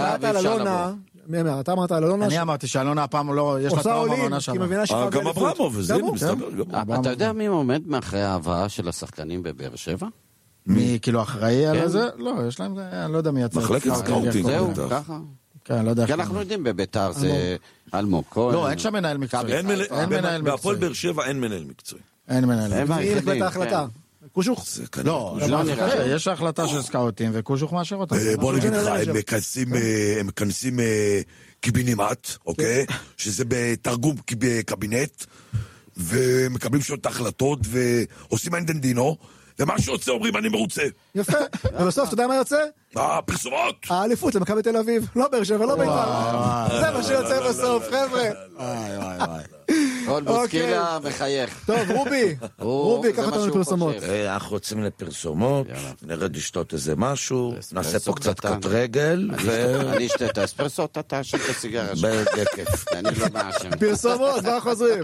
אתה אמרת על אלונה. אני אמרתי שאלונה הפעם לא, יש לה טראומה בעונה שם. גם אברמוב, זה מסתבר. אתה יודע מי עומד מאחרי ההבאה של השחקנים בבאר שבע? מי כאילו אחראי על זה? לא, יש להם, אני לא יודע מי יצא. מחלקת סקאוטינג. זהו, ככה. כן, לא יודע. כי אנחנו יודעים בביתר זה אלמוג כהן. לא, אין שם מנהל מקצועי. אין מנהל מקצועי. בהפועל באר שבע אין מנהל מקצועי. אין מנהל מקצועי. מי יקבל את ההחלטה? קושוך? לא, יש החלטה של סקאוטים וקושוך מאשר אותם. בוא נגיד לך, הם מכנסים קיבינימט, אוקיי? שזה בתרגום קבינט, ומקבלים שעות החלטות, ועושים אינדנדינו, ומה שיוצא אומרים, אני מרוצה. יפה, ובסוף אתה יודע מה יוצא? הפרסומות! האליפות למכבי תל אביב, לא באר שבע, לא בית"ר. זה מה שיוצא בסוף, חבר'ה. רון בוסקילה מחייך. טוב, רובי, קח אותנו לפרסומות. אנחנו יוצאים לפרסומות, נרד לשתות איזה משהו, נעשה פה קצת קט רגל, אני אשתה את האספרסו, אתה תאשים את הסיגריה שלך. בכיף. אני לא מאשים. פרסומות, ואנחנו חוזרים.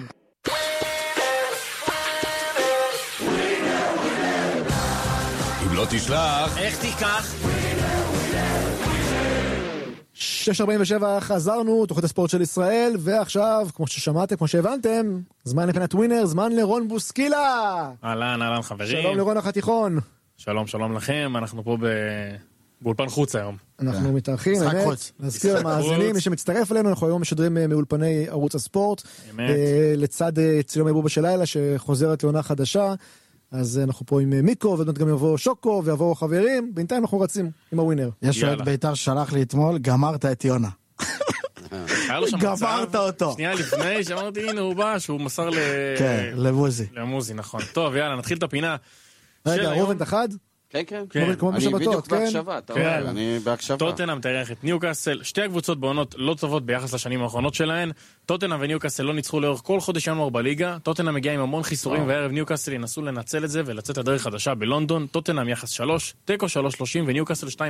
אם לא תשלח, איך תיקח? 6:47 חזרנו, תוכנית הספורט של ישראל, ועכשיו, כמו ששמעתם, כמו שהבנתם, זמן לפינת ווינר, זמן לרון בוסקילה. אהלן חברים. שלום לרון החתיכון. שלום לכם, אנחנו פה באולפן חוץ היום. אנחנו מתארחים, אמת, נזכיר למאזינים, מי שמצטרף אלינו, אנחנו היום משדרים מאולפני ערוץ הספורט, לצד צילומי בובה של לילה, שחוזרת לעונה חדשה, אז אנחנו פה עם מיקו, ועוד גם יבוא שוקו, ויבואו חברים, בינתיים אנחנו רצים עם הווינר. יש עוד ביתר שלח לי אתמול, גמרת את יונה. גמרת אותו. שנייה לפני שאמרתי, הנה הוא בא, שהוא מסר למוזי. למוזי, נכון. טוב, יאללה, נתחיל את הפינה. רגע, רובד אחד? כן. כמו בשבתות, אני בדיוק כן? בהקשבה, אתה אומר, אני בהקשבה. טוטנהאם תארח את ניוקאסל, שתי הקבוצות בעונות לא טובות ביחס לשנים האחרונות שלהן. טוטנהאם וניוקאסל לא ניצחו לאורך כל חודש ינואר בליגה. טוטנהאם מגיע עם המון חיסורים, והערב ניוקאסל ינסו לנצל את זה ולצאת לדרך חדשה בלונדון. טוטנהאם יחס 3, תיקו 3.30 וניוקאסל 2.10.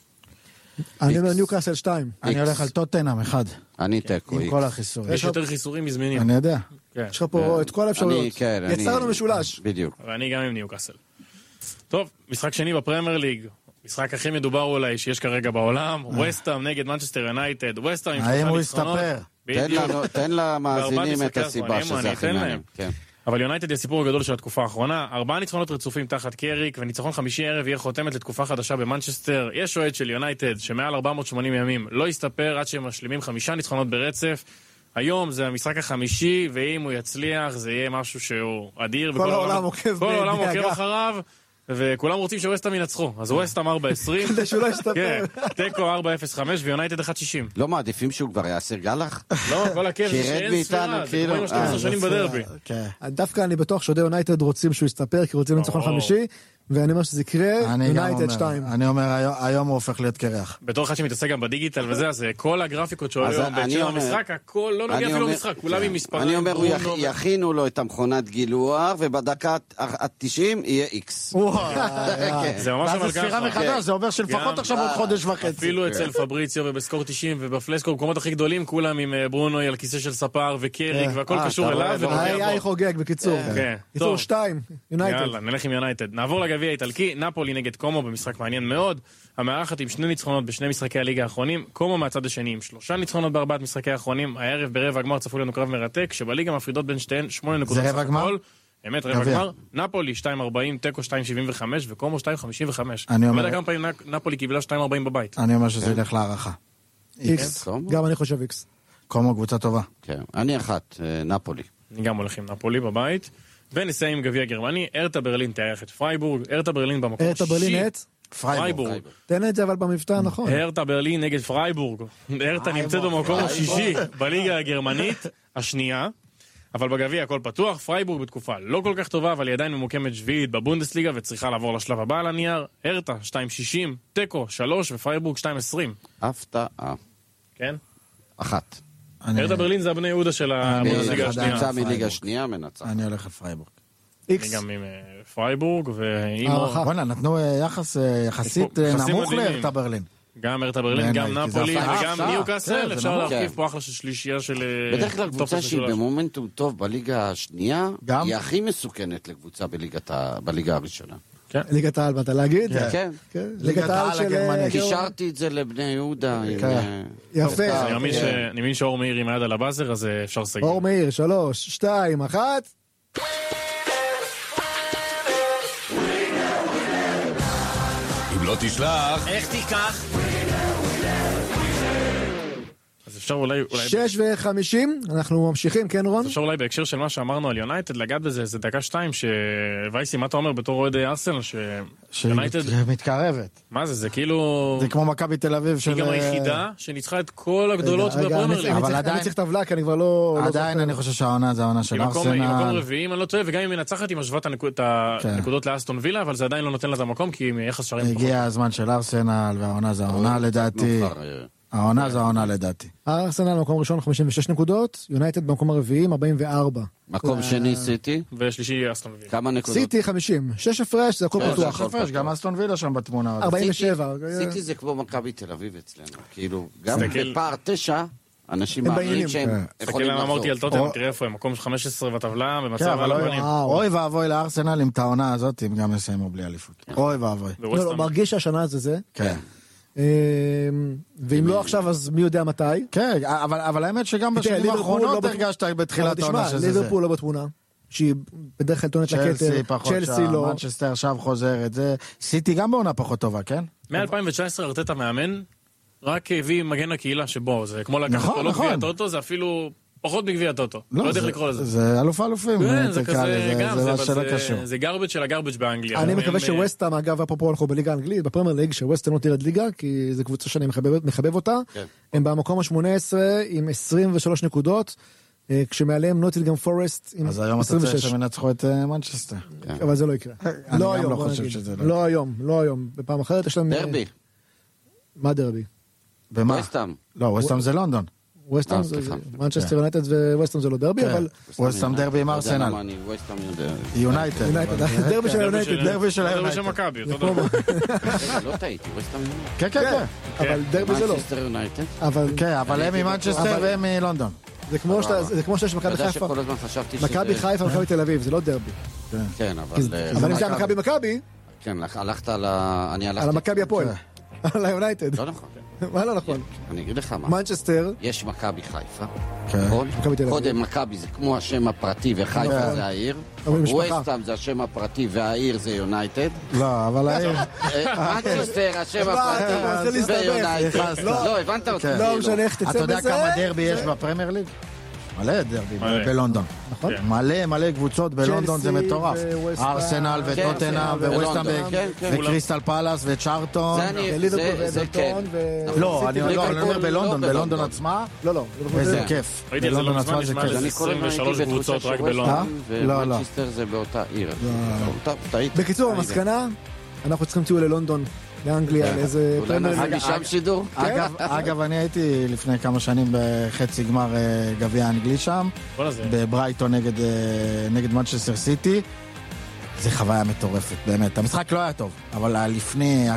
אני אומר ניוקאסל 2. אני הולך על טוטנהאם 1. אני תיקו. עם כל החיסורים. יש יותר חיסורים מזמינים. אני יודע. יש לך פה את כל האפשרויות. יצרנו משולש. בדיוק. ואני גם עם ניוקאסל. טוב, משחק שני בפרמייר ליג. משחק הכי מדובר אולי שיש כרגע בעולם. ווסטהאם נגד מנצ'סטר יונייטד. ווסטהאם עם האם הוא יסתפר? תן למאזינים את הסיבה שזה הכי מעניין. אבל יונייטד היא הסיפור הגדול של התקופה האחרונה. 4 ניצחונות רצופים תחת קריק, וניצחון חמישי ערב יהיה חותמת לתקופה חדשה במנצ'סטר. יש אוהד של יונייטד שמעל 480 ימים לא יסתפר עד שהם משלימים 5 ניצחונות ברצף. היום זה המשחק החמישי, ואם הוא יצליח זה יהיה משהו שהוא אדיר. כל העולם עוקב אחריו. וכולם רוצים שווסטהאם ינצחו, אז ווסטהאם 4-20, כדי שהוא לא ישתפר. תיקו 4-5 ויונייטד 1-60. לא מעדיפים שהוא כבר יעשה גלח? לא, כל הכיף זה שאין ספירה, זה כמו עם 12 שנים בדרבי. דווקא אני בטוח שעודי יונייטד רוצים שהוא יסתפר, כי רוצים לניצחון חמישי, ואני אומר שזה יקרה, יונייטד 2. אני אומר, היום הוא הופך להיות קרח. בתור אחד שמתעסק גם בדיגיטל וזה, אז כל הגרפיקות שעולה היום בהקשר המשחק, הכל לא נוגע אפילו במשחק, כולם עם מספרים. אני אומר, יכינו לו את המכונת גילוח, ובדקה ה-90 יהיה איקס. זה ממש אבל ספירה מחדש, זה אומר שלפחות עכשיו עוד חודש וחצי. אפילו אצל פבריציו ובסקור 90 ובפלסקו, במקומות הכי גדולים, כולם עם ברונו על כיסא של ספר וקריק, והכל קשור אליו. היה חוגג בקיצור. קיצור 2, יונייטד. יאללה, נלך עם יונייטד. נעבור לגביע האיטלקי, נפולי נגד קומו במשחק מעניין מאוד. המארחת עם 2 ניצחונות בשני משחקי הליגה האחרונים, קומו מהצד השני עם 3 ניצחונות ב4 משחקי האחרונים. הערב ברבע הגמר צפוי לנו קרב מרתק, שבליגה מפרידות בין שתיהן 8 נקודות. זה רבע גמר? באמת רבע גמר. נפולי 2.40, תיקו 2.75 וקומו 2.55. אני אומר כמה פעמים נפולי קיבלה 2.40 בבית. אני אומר שזה ילך להערכה. איקס, גם אני חושב איקס. קומו קבוצה טובה. כן, אני 1, נפולי. אני גם הולך עם נפולי בבית. ונסיים עם גביע גרמני, הרטה ברלין תארח את פרייבורג, הרטה ברלין במקום הרטה ברלין את? פרייבורג. תן את זה אבל במבטא נכון. הרטה ברלין נגד פרייבורג. הרטה נמצאת במקום השישי בליגה הגרמנית השנייה, אבל בגביע הכל פתוח. פרייבורג בתקופה לא כל כך טובה, אבל היא עדיין ממוקמת שביעית בבונדסליגה וצריכה לעבור לשלב הבא על הנייר. הרטה 2.60, תיקו 3 ופרייבורג 2.20. הפתעה. כן? 1. הרטה ברלין זה הבני יהודה של הבונדסליגה השנייה. נמצא מליגה שנייה מנצח. אני הולך לפרייבורג. אני גם עם פרייבורג וואלה, נתנו יחס יחסית נמוך להרטה ברלין. גם הרטה ברלין, גם נפולי וגם ניוקאסל, אפשר להרכיב פה אחלה של שלישייה של... בדרך כלל קבוצה שהיא במומנטום טוב בליגה השנייה, היא הכי מסוכנת לקבוצה בליגה הראשונה. ליגת העל, באת להגיד? כן. ליגת העל של... קישרתי את זה לבני יהודה. יפה. אני מבין שאור מאיר עם היד על הבאזר, אז אפשר לסגר. אור מאיר, 3, 2, 1... אם לא תשלח, איך תיקח? אז אפשר אולי... 6:50, אנחנו ממשיכים, כן רון? אפשר אולי בהקשר של מה שאמרנו על יונייטד, לגעת בזה, זה דקה 2, שווייסי, מה אתה אומר בתור אוהד ארסנל, שיונייטד... מתקרבת. מה זה, זה כאילו... זה כמו מכבי תל אביב של... היא גם היחידה שניצחה את כל הגדולות בפרמייר ליג. אבל עדיין... אני צריך טבלה, כי אני כבר לא... עדיין אני חושב שהעונה זה העונה של ארסנל. היא מקום רביעי, אם אני לא טועה, וגם אם היא מנצחת, היא משווה את הנקודות לאסטון וילה, אבל זה עדיין לא נותן לה את המקום, כי היא מיחס שערים פחות. הגיע הזמן של ארסנל, והעונה זה העונה לדעתי. העונה זה העונה לדעתי. ארסנל במקום ראשון 56 נקודות, יונייטד במקום הרביעי 44. מקום שני סיטי. ושלישי אסטון וילה. כמה נקודות? סיטי 50, 6 הפרש, זה הכל פתוח. 6 הפרש, גם אסטון וילה שם בתמונה. 47. סיטי זה כמו מכבי תל אביב אצלנו. כאילו, גם בפער 9, אנשים מאמינים שהם יכולים לחזור. אמרתי על טוטנהאם, תראה איפה הם, מקום 15 בטבלה, במצב על הפנים. אוי ואבוי לארסנל עם את העונה הזאת, הם גם יסיימו בלי אליפות. אוי ואבוי. מרגיש שהשנה זה. כן. ואם לא עכשיו, אז מי יודע מתי? כן, אבל האמת שגם בשנים האחרונות הרגשת בתחילת העונה שזה זה. ליברפול לא בתמונה, שהיא בדרך כלל טוענת לכתר, צ'לסי לא. מנצ'סטר עכשיו חוזרת, סיטי גם בעונה פחות טובה, כן? מ-2019 ארטטה מאמן, רק הביא מגן הקהילה שבו, זה כמו לקחת לא גביע הטוטו, זה אפילו פחות מגביע הטוטו. לא יודע איך לקרוא לזה. זה אלוף האלופים. זה כזה גם, זה גרבג' של הגרבג' באנגליה. אני מקווה שווסטהאם, אגב, אפרופו אנחנו בליגה האנגלית, בפרמייר ליג, שווסטהאם לא תרד ליגה, כי זו קבוצה שאני מחבב אותה. הם במקום ה-18 עם 23 נקודות, כשמעליהם נוטינגהאם פורסט עם 26. אז היום אתה צריך שמנצחו את מנצ'סטר. אבל זה לא יקרה. לא היום, לא היום. בפעם אחרת יש להם... דרבי. מה דרבי? במה? ווסטהאם. לא, ווסטהאם זה לונדון. ווסטהאם זה מנצ'סטר יונייטד וווסטהאם זה לא דרבי, אבל ווסטהאם דרבי עם ארסנל. יונייטד. דרבי של היונייטד. דרבי של דרבי של היונייטד. מכבי, אותו דבר. לא טעיתי, ווסטהאם יונייטד. כן, כן, כן. אבל דרבי זה לא. מנצ'סטר יונייטד. כן, אבל הם ממנצ'סטר והם מלונדון. זה כמו שיש מכבי אתה יודע חיפה. שכל הזמן חשבתי שזה... מכבי חיפה ומכבי תל אביב, זה לא דרבי. כן, אבל אם זה היה מכבי, כן, הלכת על ה... אני הלכתי... על המכבי הפועל. על היונייטד. לא נכון. מה לא נכון? אני אגיד לך מה. מנצ'סטר. יש מכבי חיפה. מכבי תל אביב. קודם מכבי זה כמו השם הפרטי וחיפה זה העיר. ווסטהאם זה השם הפרטי והעיר זה יונייטד. לא, אבל העיר... מנצ'סטר השם הפרטי ויונייטד. לא, הבנת אותי. לא משנה איך תצא בזה. אתה יודע כמה דרבי יש בפרמייר ליג? מלא דרבי בלונדון. נכון. מלא קבוצות בלונדון, זה מטורף. ארסנל וטוטנהאם וווסטהאם וקריסטל פלאס וצ'ארטון. זה כן. לא, אני אומר בלונדון עצמה. לא. איזה כיף. ראיתי את זה לא מזמן, נשמע לי 23 קבוצות רק בלונדון. ומנצ'סטר זה באותה עיר. בקיצור, המסקנה, אנחנו צריכים טיול ללונדון. לאנגליה, לאיזה... אולי נעשה שם שידור? אגב, אני הייתי לפני כמה שנים בחצי גמר גביע האנגלי שם, בברייטון נגד מנצ'סטר סיטי. זה חוויה מטורפת, באמת. המשחק לא היה טוב, אבל לפני,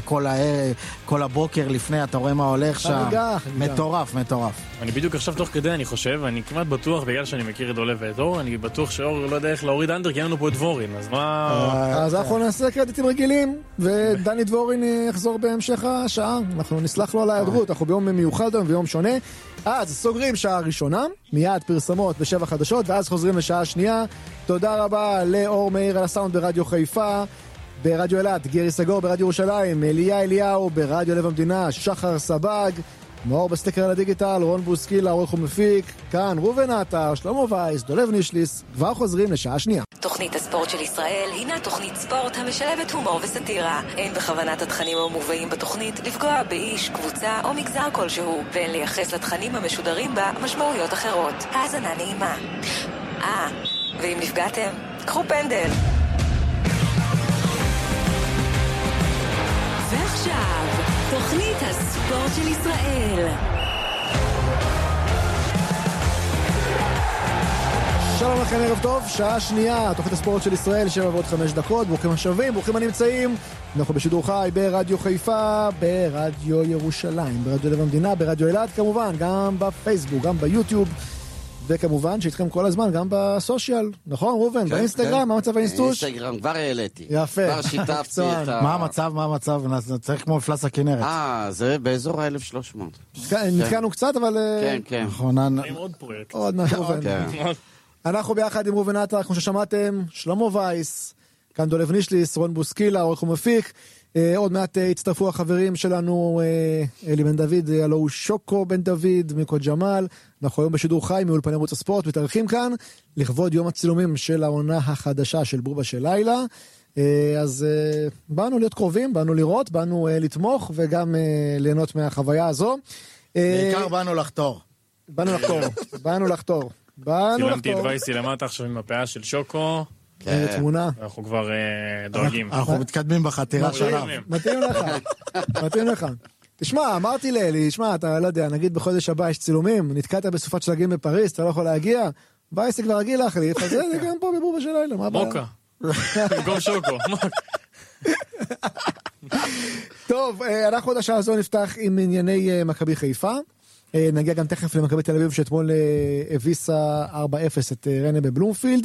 כל הבוקר לפני, אתה רואה מה הולך שם. מטורף. אני בדיוק עכשיו תוך כדי, אני חושב, אני כמעט בטוח, בגלל שאני מכיר את עולה ואת אור, אני בטוח שאור לא יודע איך להוריד אנדר, כי אין לנו פה את דבורין, אז מה... אז אנחנו נעשה קרדיטים רגילים, ודני דבורין יחזור בהמשך השעה. אנחנו נסלח לו על ההיעדרות, אנחנו ביום מיוחד ויום שונה. אז סוגרים שעה ראשונה, מיד פרסמות בשבע חדשות, ואז חוזרים לשעה שנייה. תודה רבה לאור מאיר על הסאונד ברדיו חיפה, ברדיו אלעד, גרי סגור ברדיו ירושלים, אליה אליהו ברדיו לב המדינה, שחר סבג, מאור בסטיקר על הדיגיטל, רון בוסקילה, עורך ומפיק, כאן ראובן עטר, שלמה וייס, דולב נישליס, כבר חוזרים לשעה שנייה. תוכנית הספורט של ישראל הינה תוכנית ספורט המשלבת הומור וסטירה. אין בכוונת התכנים המובאים בתוכנית לפגוע באיש, קבוצה או מגזר כלשהו, ואין לייחס לתכנים המשודרים בה משמעויות אחרות. האזנה נעימה. ואם נפגעתם, קחו פנדל. ועכשיו, תוכנית הספורט של ישראל. שלום לכם, ערב טוב, שעה שנייה, תוכנית הספורט של ישראל, 7:05, ברוכים השבים, ברוכים הנמצאים. אנחנו בשידור חי ברדיו חיפה, ברדיו ירושלים, ברדיו לב המדינה, ברדיו אלעד כמובן, גם בפייסבוק, גם ביוטיוב, וכמובן שאיתכם כל הזמן גם בסושיאל, נכון ראובן? באינסטגרם, מה מצב האינסטוש? אינסטגרם, כבר העליתי. יפה. כבר שיתפתי את ה... מה המצב? צריך כמו מפלס הכנרת. זה באזור ה-1300. נתקענו קצת, אבל... כן. עם עוד פרויקט. עוד משהו ראובן. אנחנו ביחד עם ראובן עטר, כמו ששמעתם, שלמה וייס, כאן דולב נישליס, רון בוסקילה, עורך ומפיק. עוד מעט הצטרפו החברים שלנו, אלי בן דוד, הלו הוא שוקו בן דוד, מיקו ג'מל. אנחנו היום בשידור חי מאולפני ערוץ הספורט, מתארחים כאן לכבוד יום הצילומים של העונה החדשה של בובה של לילה. אז באנו להיות קרובים, באנו לראות, באנו לתמוך וגם ליהנות מהחוויה הזו. בעיקר באנו לחתור. באנו לחתור. צילמתי את וייסי למטה עכשיו עם הפאה של שוקו. איזה תמונה. אנחנו כבר דואגים. אנחנו מתקדמים בחתירה שלנו. מתאים לך. תשמע, אמרתי לאלי, אתה לא יודע, נגיד בחודש הבא יש צילומים, נתקעת בסופת שלגים בפריז, אתה לא יכול להגיע, וייסי כבר רגיל להחליף, אז זה גם פה בבובה של לילה, מה הבעיה? מוקה. במקום שוקו. טוב, אנחנו עוד השעה הזו נפתח עם ענייני מכבי חיפה. נגיע גם תכף למכבי תל אביב שאתמול הביסה 4-0 את ריינה בבלומפילד.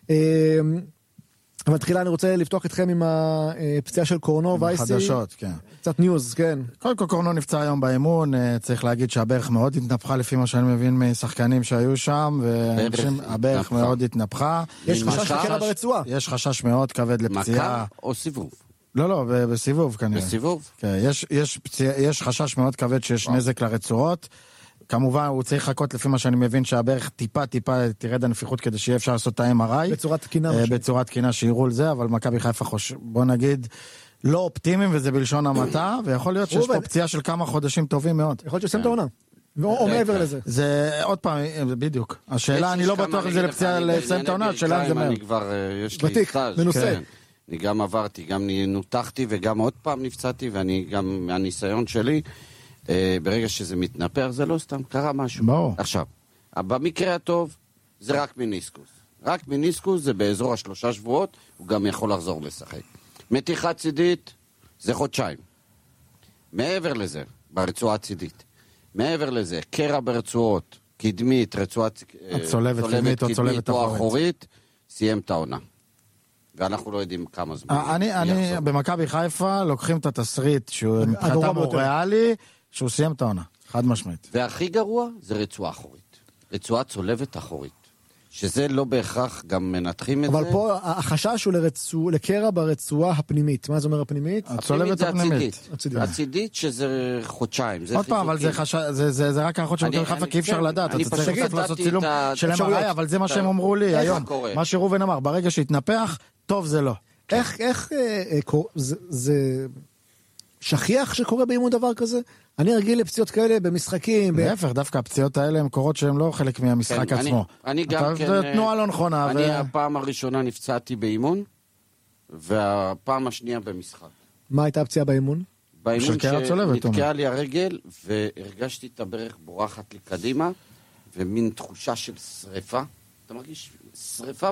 אבל תחילה אני רוצה לפתוח איתכם עם הפציעה של קורנו וייסי. חדשות, כן. קצת ניוז, כן. קודם כל קורנו נפצע היום באימון, צריך להגיד שהברך מאוד התנפחה לפי מה שאני מבין משחקנים שהיו שם, והברך מאוד התנפחה. יש חשש לקרע ברצועה. יש חשש מאוד כבד לפציעה. מכה או סיבוב? לא, בסיבוב כנראה. בסיבוב? כן, יש חשש מאוד כבד שיש נזק לרצועות. כמובן, הוא צריך לחכות לפי מה שאני מבין שהברך טיפה תרד הנפיחות כדי שיהיה אפשר לעשות את ה-MRI. בצורת תקינה שיראו על זה, אבל מכבי חיפה בוא נגיד, לא אופטימיים וזה בלשון המעטה, ויכול להיות שיש פה פציעה של כמה חודשים טובים מאוד. יכול להיות שסיים את העונה. או מעבר לזה. זה עוד פעם, בדיוק. השאלה, אני לא בטוח אם זה לפציעה לסיים את העונה, השאלה אם זה מהר. יש לי סטאז', מנוסה. אני גם עברתי, גם נותחתי וגם עוד פעם נפצעתי, ואני גם מהניסיון שלי, ברגע שזה מתנפח, זה לא סתם, קרה משהו. ברור. עכשיו, במקרה הטוב, זה רק מיניסקוס. רק מיניסקוס זה באזור 3 שבועות, הוא גם יכול לחזור לשחק. מתיחה צידית, זה חודשיים. מעבר לזה, ברצועה צידית. מעבר לזה, קרע ברצועות, קדמית, רצועה צולבת קדמית או צולבת אחורית, סיים את העונה. ואנחנו לא יודעים כמה זמן. אני במכבי חיפה לוקחים את התסריט שהוא מבחינתם הוא ריאלי, שהוא סיים את העונה, חד משמעית. והכי גרוע זה רצועה אחורית. רצועה צולבת אחורית. שזה לא בהכרח גם מנתחים את זה. אבל פה החשש הוא לקרע ברצועה הפנימית. מה זה אומר הפנימית? הצולבת הפנימית. הצידית שזה חודשיים. עוד פעם, אבל זה רק האחות של מכבי חיפה, כי אי אפשר לדעת. אתה צריך לעשות צילום של MRI, אבל זה מה שהם אמרו לי היום. מה שראובן אמר, ברגע שהתנפח, טוב זה לא. איך זה שכיח שקורה באימון דבר כזה? אני רגיל לפציעות כאלה במשחקים. להפך, דווקא הפציעות האלה הן קורות שהן לא חלק מהמשחק עצמו. אני גם כן... זה תנועה לא נכונה. אני הפעם הראשונה נפצעתי באימון, והפעם השנייה במשחק. מה הייתה הפציעה באימון? באימון שנתקעה לי הרגל, והרגשתי את הברך בורחת לי קדימה, ומין תחושה של שריפה. אתה מרגיש שריפה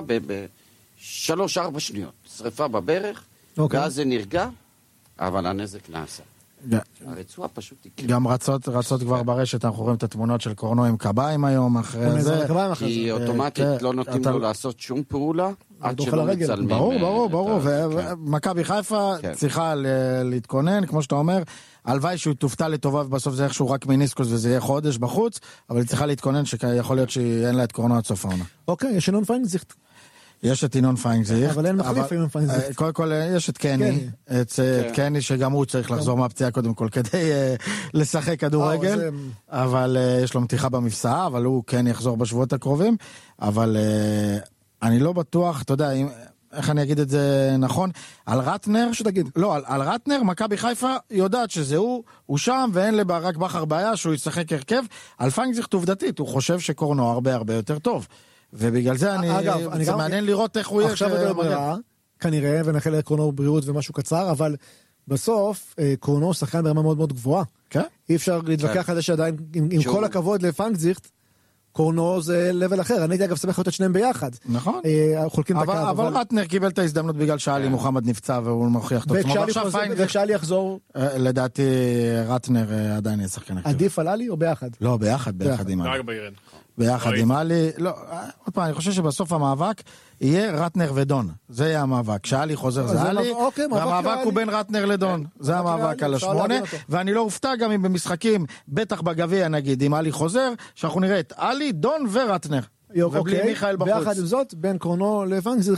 ב3-4 שניות. שריפה בברך, ואז זה נרגע, אבל הנזק נעשה. הרצועה פשוט תקרה. גם רצות כבר ברשת, אנחנו רואים את התמונות של קורנו עם קביים היום אחרי זה. כי אוטומטית לא נותנים לו לעשות שום פעולה, עד שלא מצלמים. ברור, ומכבי חיפה צריכה להתכונן, כמו שאתה אומר, הלוואי שהוא תופתע לטובה ובסוף זה איכשהו רק מיניסקוס וזה יהיה חודש בחוץ, אבל היא צריכה להתכונן שיכול להיות שאין לה את קורנו עד סוף העונה. אוקיי, יש ינון פיינגזיכט. יש את ינון פיינגזיך. אבל אין מחליף ינון פיינגזיך. קודם כל יש את קני. את קני שגם הוא צריך לחזור מהפציעה קודם כל כדי לשחק כדורגל. אבל יש לו מתיחה במפסעה, אבל הוא כן יחזור בשבועות הקרובים. אבל אני לא בטוח, אתה יודע, איך אני אגיד את זה נכון, על רטנר, שתגיד, לא, על רטנר, מכבי חיפה יודעת שזה הוא שם, ואין רק בכר בעיה שהוא ישחק הרכב. על פיינגזיך עובדתית, הוא חושב שקורנו הרבה יותר טוב. ובגלל זה זה מעניין לראות איך הוא יהיה. עכשיו יותר ברירה, כנראה, ונחל לקורנו בריאות ומשהו קצר, אבל בסוף קורנו שחקן ברמה מאוד מאוד גבוהה. אי אפשר להתווכח על זה שעדיין, עם כל הכבוד לפנגזיכט, קורנו זה לבל אחר. אני הייתי אגב שמח להיות את שניהם ביחד. נכון. חולקים את הקו. אבל רטנר קיבל את ההזדמנות בגלל שאלי מוחמד נפצע והוא מוכיח את עצמו. וכשאלי יחזור... לדעתי רטנר עדיין יהיה שחקן. עדיף על אלי או ביחד? לא, ביחד עם אלי. ביחד עם אלי, לא, עוד פעם, אני חושב שבסוף המאבק יהיה רטנר ודון, זה יהיה המאבק, כשאלי חוזר זה אלי, והמאבק הוא בין רטנר לדון, זה המאבק על 8, ואני לא אופתע גם אם במשחקים, בטח בגביע נגיד, אם אלי חוזר, שאנחנו נראה את אלי, דון ורטנר, ובלי מיכאל בחוץ. ביחד עם זאת, בין קורנו לפנגזיכט,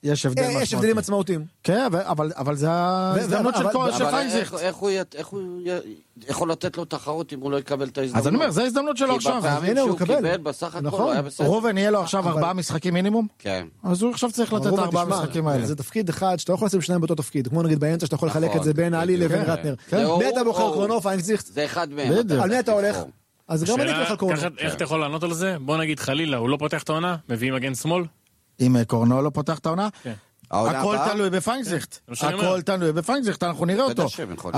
יש הבדל משמעותי. יש הבדלים עצמאותיים. כן, אבל זה ההזדמנות של פיינזיכט. איך הוא יכול לתת לו תחרות אם הוא לא יקבל את ההזדמנות? אז אני אומר, זה ההזדמנות שלו עכשיו. כי בפעמים שהוא קיבל, בסך הכל הוא היה בסדר. רובן יהיה לו עכשיו 4 משחקים מינימום? כן. אז הוא עכשיו צריך לתת 4 משחקים האלה. זה תפקיד אחד שאתה לא יכול לשים שניים באותו תפקיד, כמו נגיד באמצע שאתה יכול לחלק את זה בין עלי לבין רטנר. מי אתה בוחר, קורנוב, פיינזיכט? זה אחד מהם. על מי אתה הולך? אז גם אני אקרא קורנוב. איך אתה יכול לענות על זה? בוא נגיד חלילה, הוא לא פותח את העונה, מביאים מגן שמאל? אם קורנו לא פותח את העונה? כן. הכל תלוי בפיינזיכט. הכל תלוי בפיינזיכט, אנחנו נראה אותו.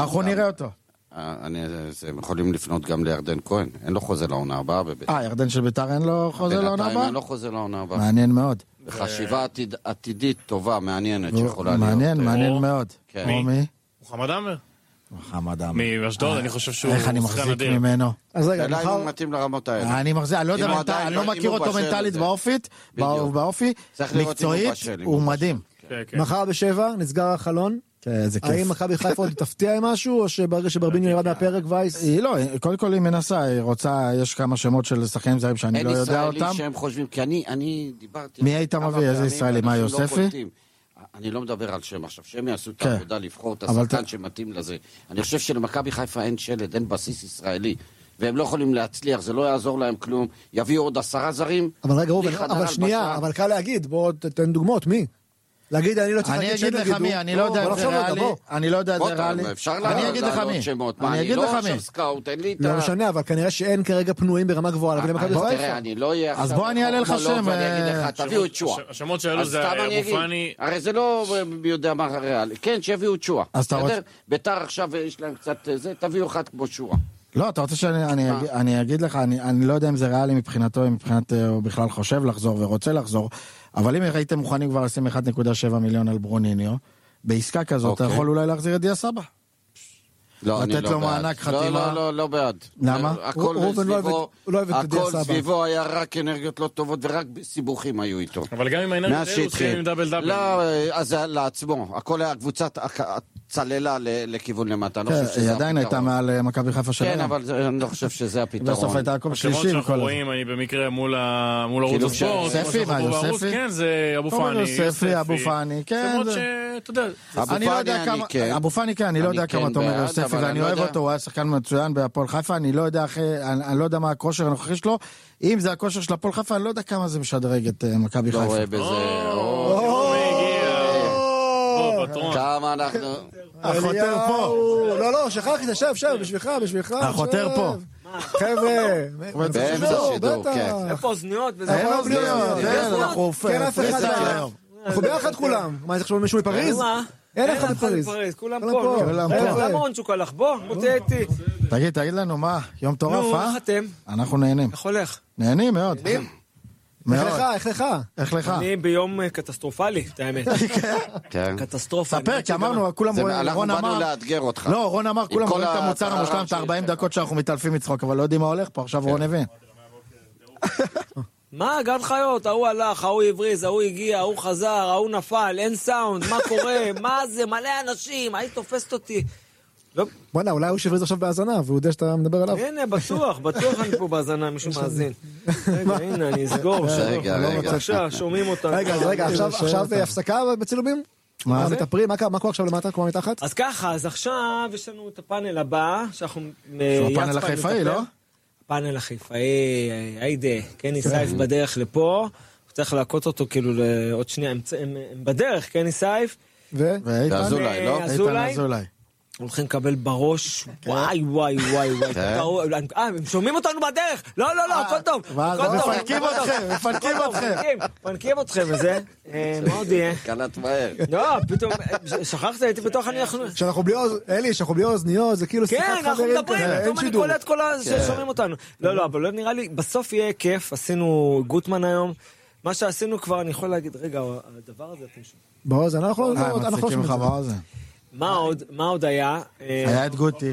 הם יכולים לפנות גם לירדן כהן, אין לו חוזה לעונה הבאה בביתר. ירדן של ביתר אין לו חוזה לעונה הבאה? אין לו חוזה לעונה הבאה. מעניין מאוד. חשיבה עתידית טובה, מעניינת שיכולה להיות. מעניין מאוד. מי? מוחמד עמר. מוחמד עמר. מאשדוד, אני חושב שהוא... איך אני מחזיק ממנו? אז רגע, אולי הוא מתאים לרמות האלה. אני מחזיק, אני לא מכיר אותו מנטלית באופי, מקצועית, הוא מדהים. מחר ב7 נסגר החלון. האם מכבי חיפה עוד תפתיע עם משהו, או שברגע שברביניו ירד מהפרק וייס? היא לא, קודם כל היא מנסה, היא רוצה, יש כמה שמות של שחקנים זרים שאני לא יודע אותם. אין ישראלי שהם חושבים, כי אני דיברתי... מי היית מביא? איזה ישראלי? מה, יוספי? אני לא מדבר על שם עכשיו, שהם יעשו את העבודה לבחור את השחקן שמתאים לזה. אני חושב שלמכבי חיפה אין שלד, אין בסיס ישראלי, והם לא יכולים להצליח, זה לא יעזור להם כלום, יביאו עוד 10 זרים. אבל רגע, אבל שנייה, אבל קל להגיד, בוא תתן דוגמאות, מי? להגיד, אני לא צריך להגיד שהם יגידו. אני אגיד לך מי, אני לא יודע את זה ריאלי. אני לא יודע את זה ריאלי. אני אגיד לך מי. אני אגיד לך מי. לא משנה, אבל כנראה שאין כרגע פנויים ברמה גבוהה להביא למכבי חיפה. תראה, אני לא אהיה... אז בוא אני אעלה לך שם. תביאו את שועה. השמות שאלו זה אבו פאני. הרי זה לא מי יודע מה ריאלי. כן, שיביאו את שועה. ביתר עכשיו יש להם קצת זה, תביאו אחד כמו שועה. לא, אתה רוצה שאני אגיד לך, אני לא יודע אם זה ריאלי מבחינתו, מבחינת הוא בכלל חושב לחזור ורוצה לחזור, אבל אם הייתם מוכנים כבר לשים 1.7 מיליון על ברוניניו, בעסקה כזאת אתה יכול אולי להחזיר את דיה סבא. לא, אני לא בעד. לתת לו מענק חתימה. לא בעד. למה? הכל סביבו היה רק אנרגיות לא טובות ורק סיבוכים היו איתו. אבל גם עם האנרגיות האלו צריכים עם דאבל דאבל. לא, אז לעצמו. הכל היה קבוצת צללה לכיוון למטה. היא עדיין הייתה מעל מכבי חיפה שלנו. כן, אבל אני לא חושב שזה הפתרון. בסוף הייתה הכל שלישי. השמות שאנחנו רואים, אני במקרה מול ערוץ הספורט. יוספי, מה, יוספי? כן, זה אבו פאני. יוספי, אבו פאני, כן. שמות שאתה יודע. אבו פאני כן, אני לא יודע כמה אתה אומר יוספי, ואני אוהב אותו, הוא היה שחקן מצוין בהפועל חיפה, אני לא יודע מה הכושר הנוכחי שלו, אם זה הכושר של הפועל חיפה, אני לא יודע כמה זה משדרג את מכבי חיפה. לא רואה בזה. כמה אנחנו... החותר פה. לא, שכחתי, שב, בשבילך. החותר פה. חבר'ה. באמצע שידור, כן. איפה אוזניות? אין אוזניות, אנחנו אנחנו ביחד כולם. מה, יש עכשיו מישהו מפריז? אין אחד בפריז. כולם פה. למה רון שוקלח? בוא תהיה איתי. תגיד לנו מה, יום טורף, נו, איך אתם? אנחנו נהנים. איך הולך? נהנים מאוד. איך לך? אני ביום קטסטרופלי, את האמת. קטסטרופה. ספר, כי אמרנו, כולם רואים, רון אמר... אנחנו באנו לאתגר אותך. לא, רון אמר, כולם רואים את המוצר המושלם, את 40 דקות שאנחנו מתעלפים מצחוק, אבל לא יודעים מה הולך פה, עכשיו רון הבין. מה, גן חיות, ההוא הלך, ההוא הבריז, ההוא הגיע, ההוא חזר, ההוא נפל, אין סאונד, מה קורה, מה זה, מלא אנשים, היית תופסת אותי. בוא'נה, אולי הוא שבריז עכשיו בהזנה, והוא יודע שאתה מדבר עליו. הנה, בטוח אני פה בהזנה, מישהו מאזין. רגע, הנה, אני אסגור. בבקשה, שומעים אותנו. רגע, עכשיו הפסקה בצילומים? מה זה? מתאפרים, מה קורה עכשיו למטה, כמו מתחת? אז ככה, אז עכשיו יש לנו את הפאנל הבא, שאנחנו... שהוא הפאנל החיפאי, לא? הפאנל החיפאי, היידה, קני סייף בדרך לפה, הוא צריך להכות אותו כאילו לעוד שנייה, הם בדרך, קני סייף. ואזולאי, לא? אזולאי. הולכים לקבל בראש, וואי. הם שומעים אותנו בדרך, לא, הכל טוב. מפנקים אתכם, וזה, מה עוד יהיה? קלט מהר. לא, פתאום, שכחת, הייתי בטוח אני יכול... שאנחנו בלי אלי, שאנחנו בלי אוזניות, זה כאילו... כן, אנחנו מדברים, פתאום אני קולט כל ששומעים אותנו. לא, אבל לא נראה לי, בסוף יהיה כיף, עשינו גוטמן היום, מה שעשינו כבר, אני יכול להגיד, רגע, הדבר הזה אתם שומעים. באוזן, אנחנו מפסיקים לך באוזן. מה עוד היה? היה את גוטי.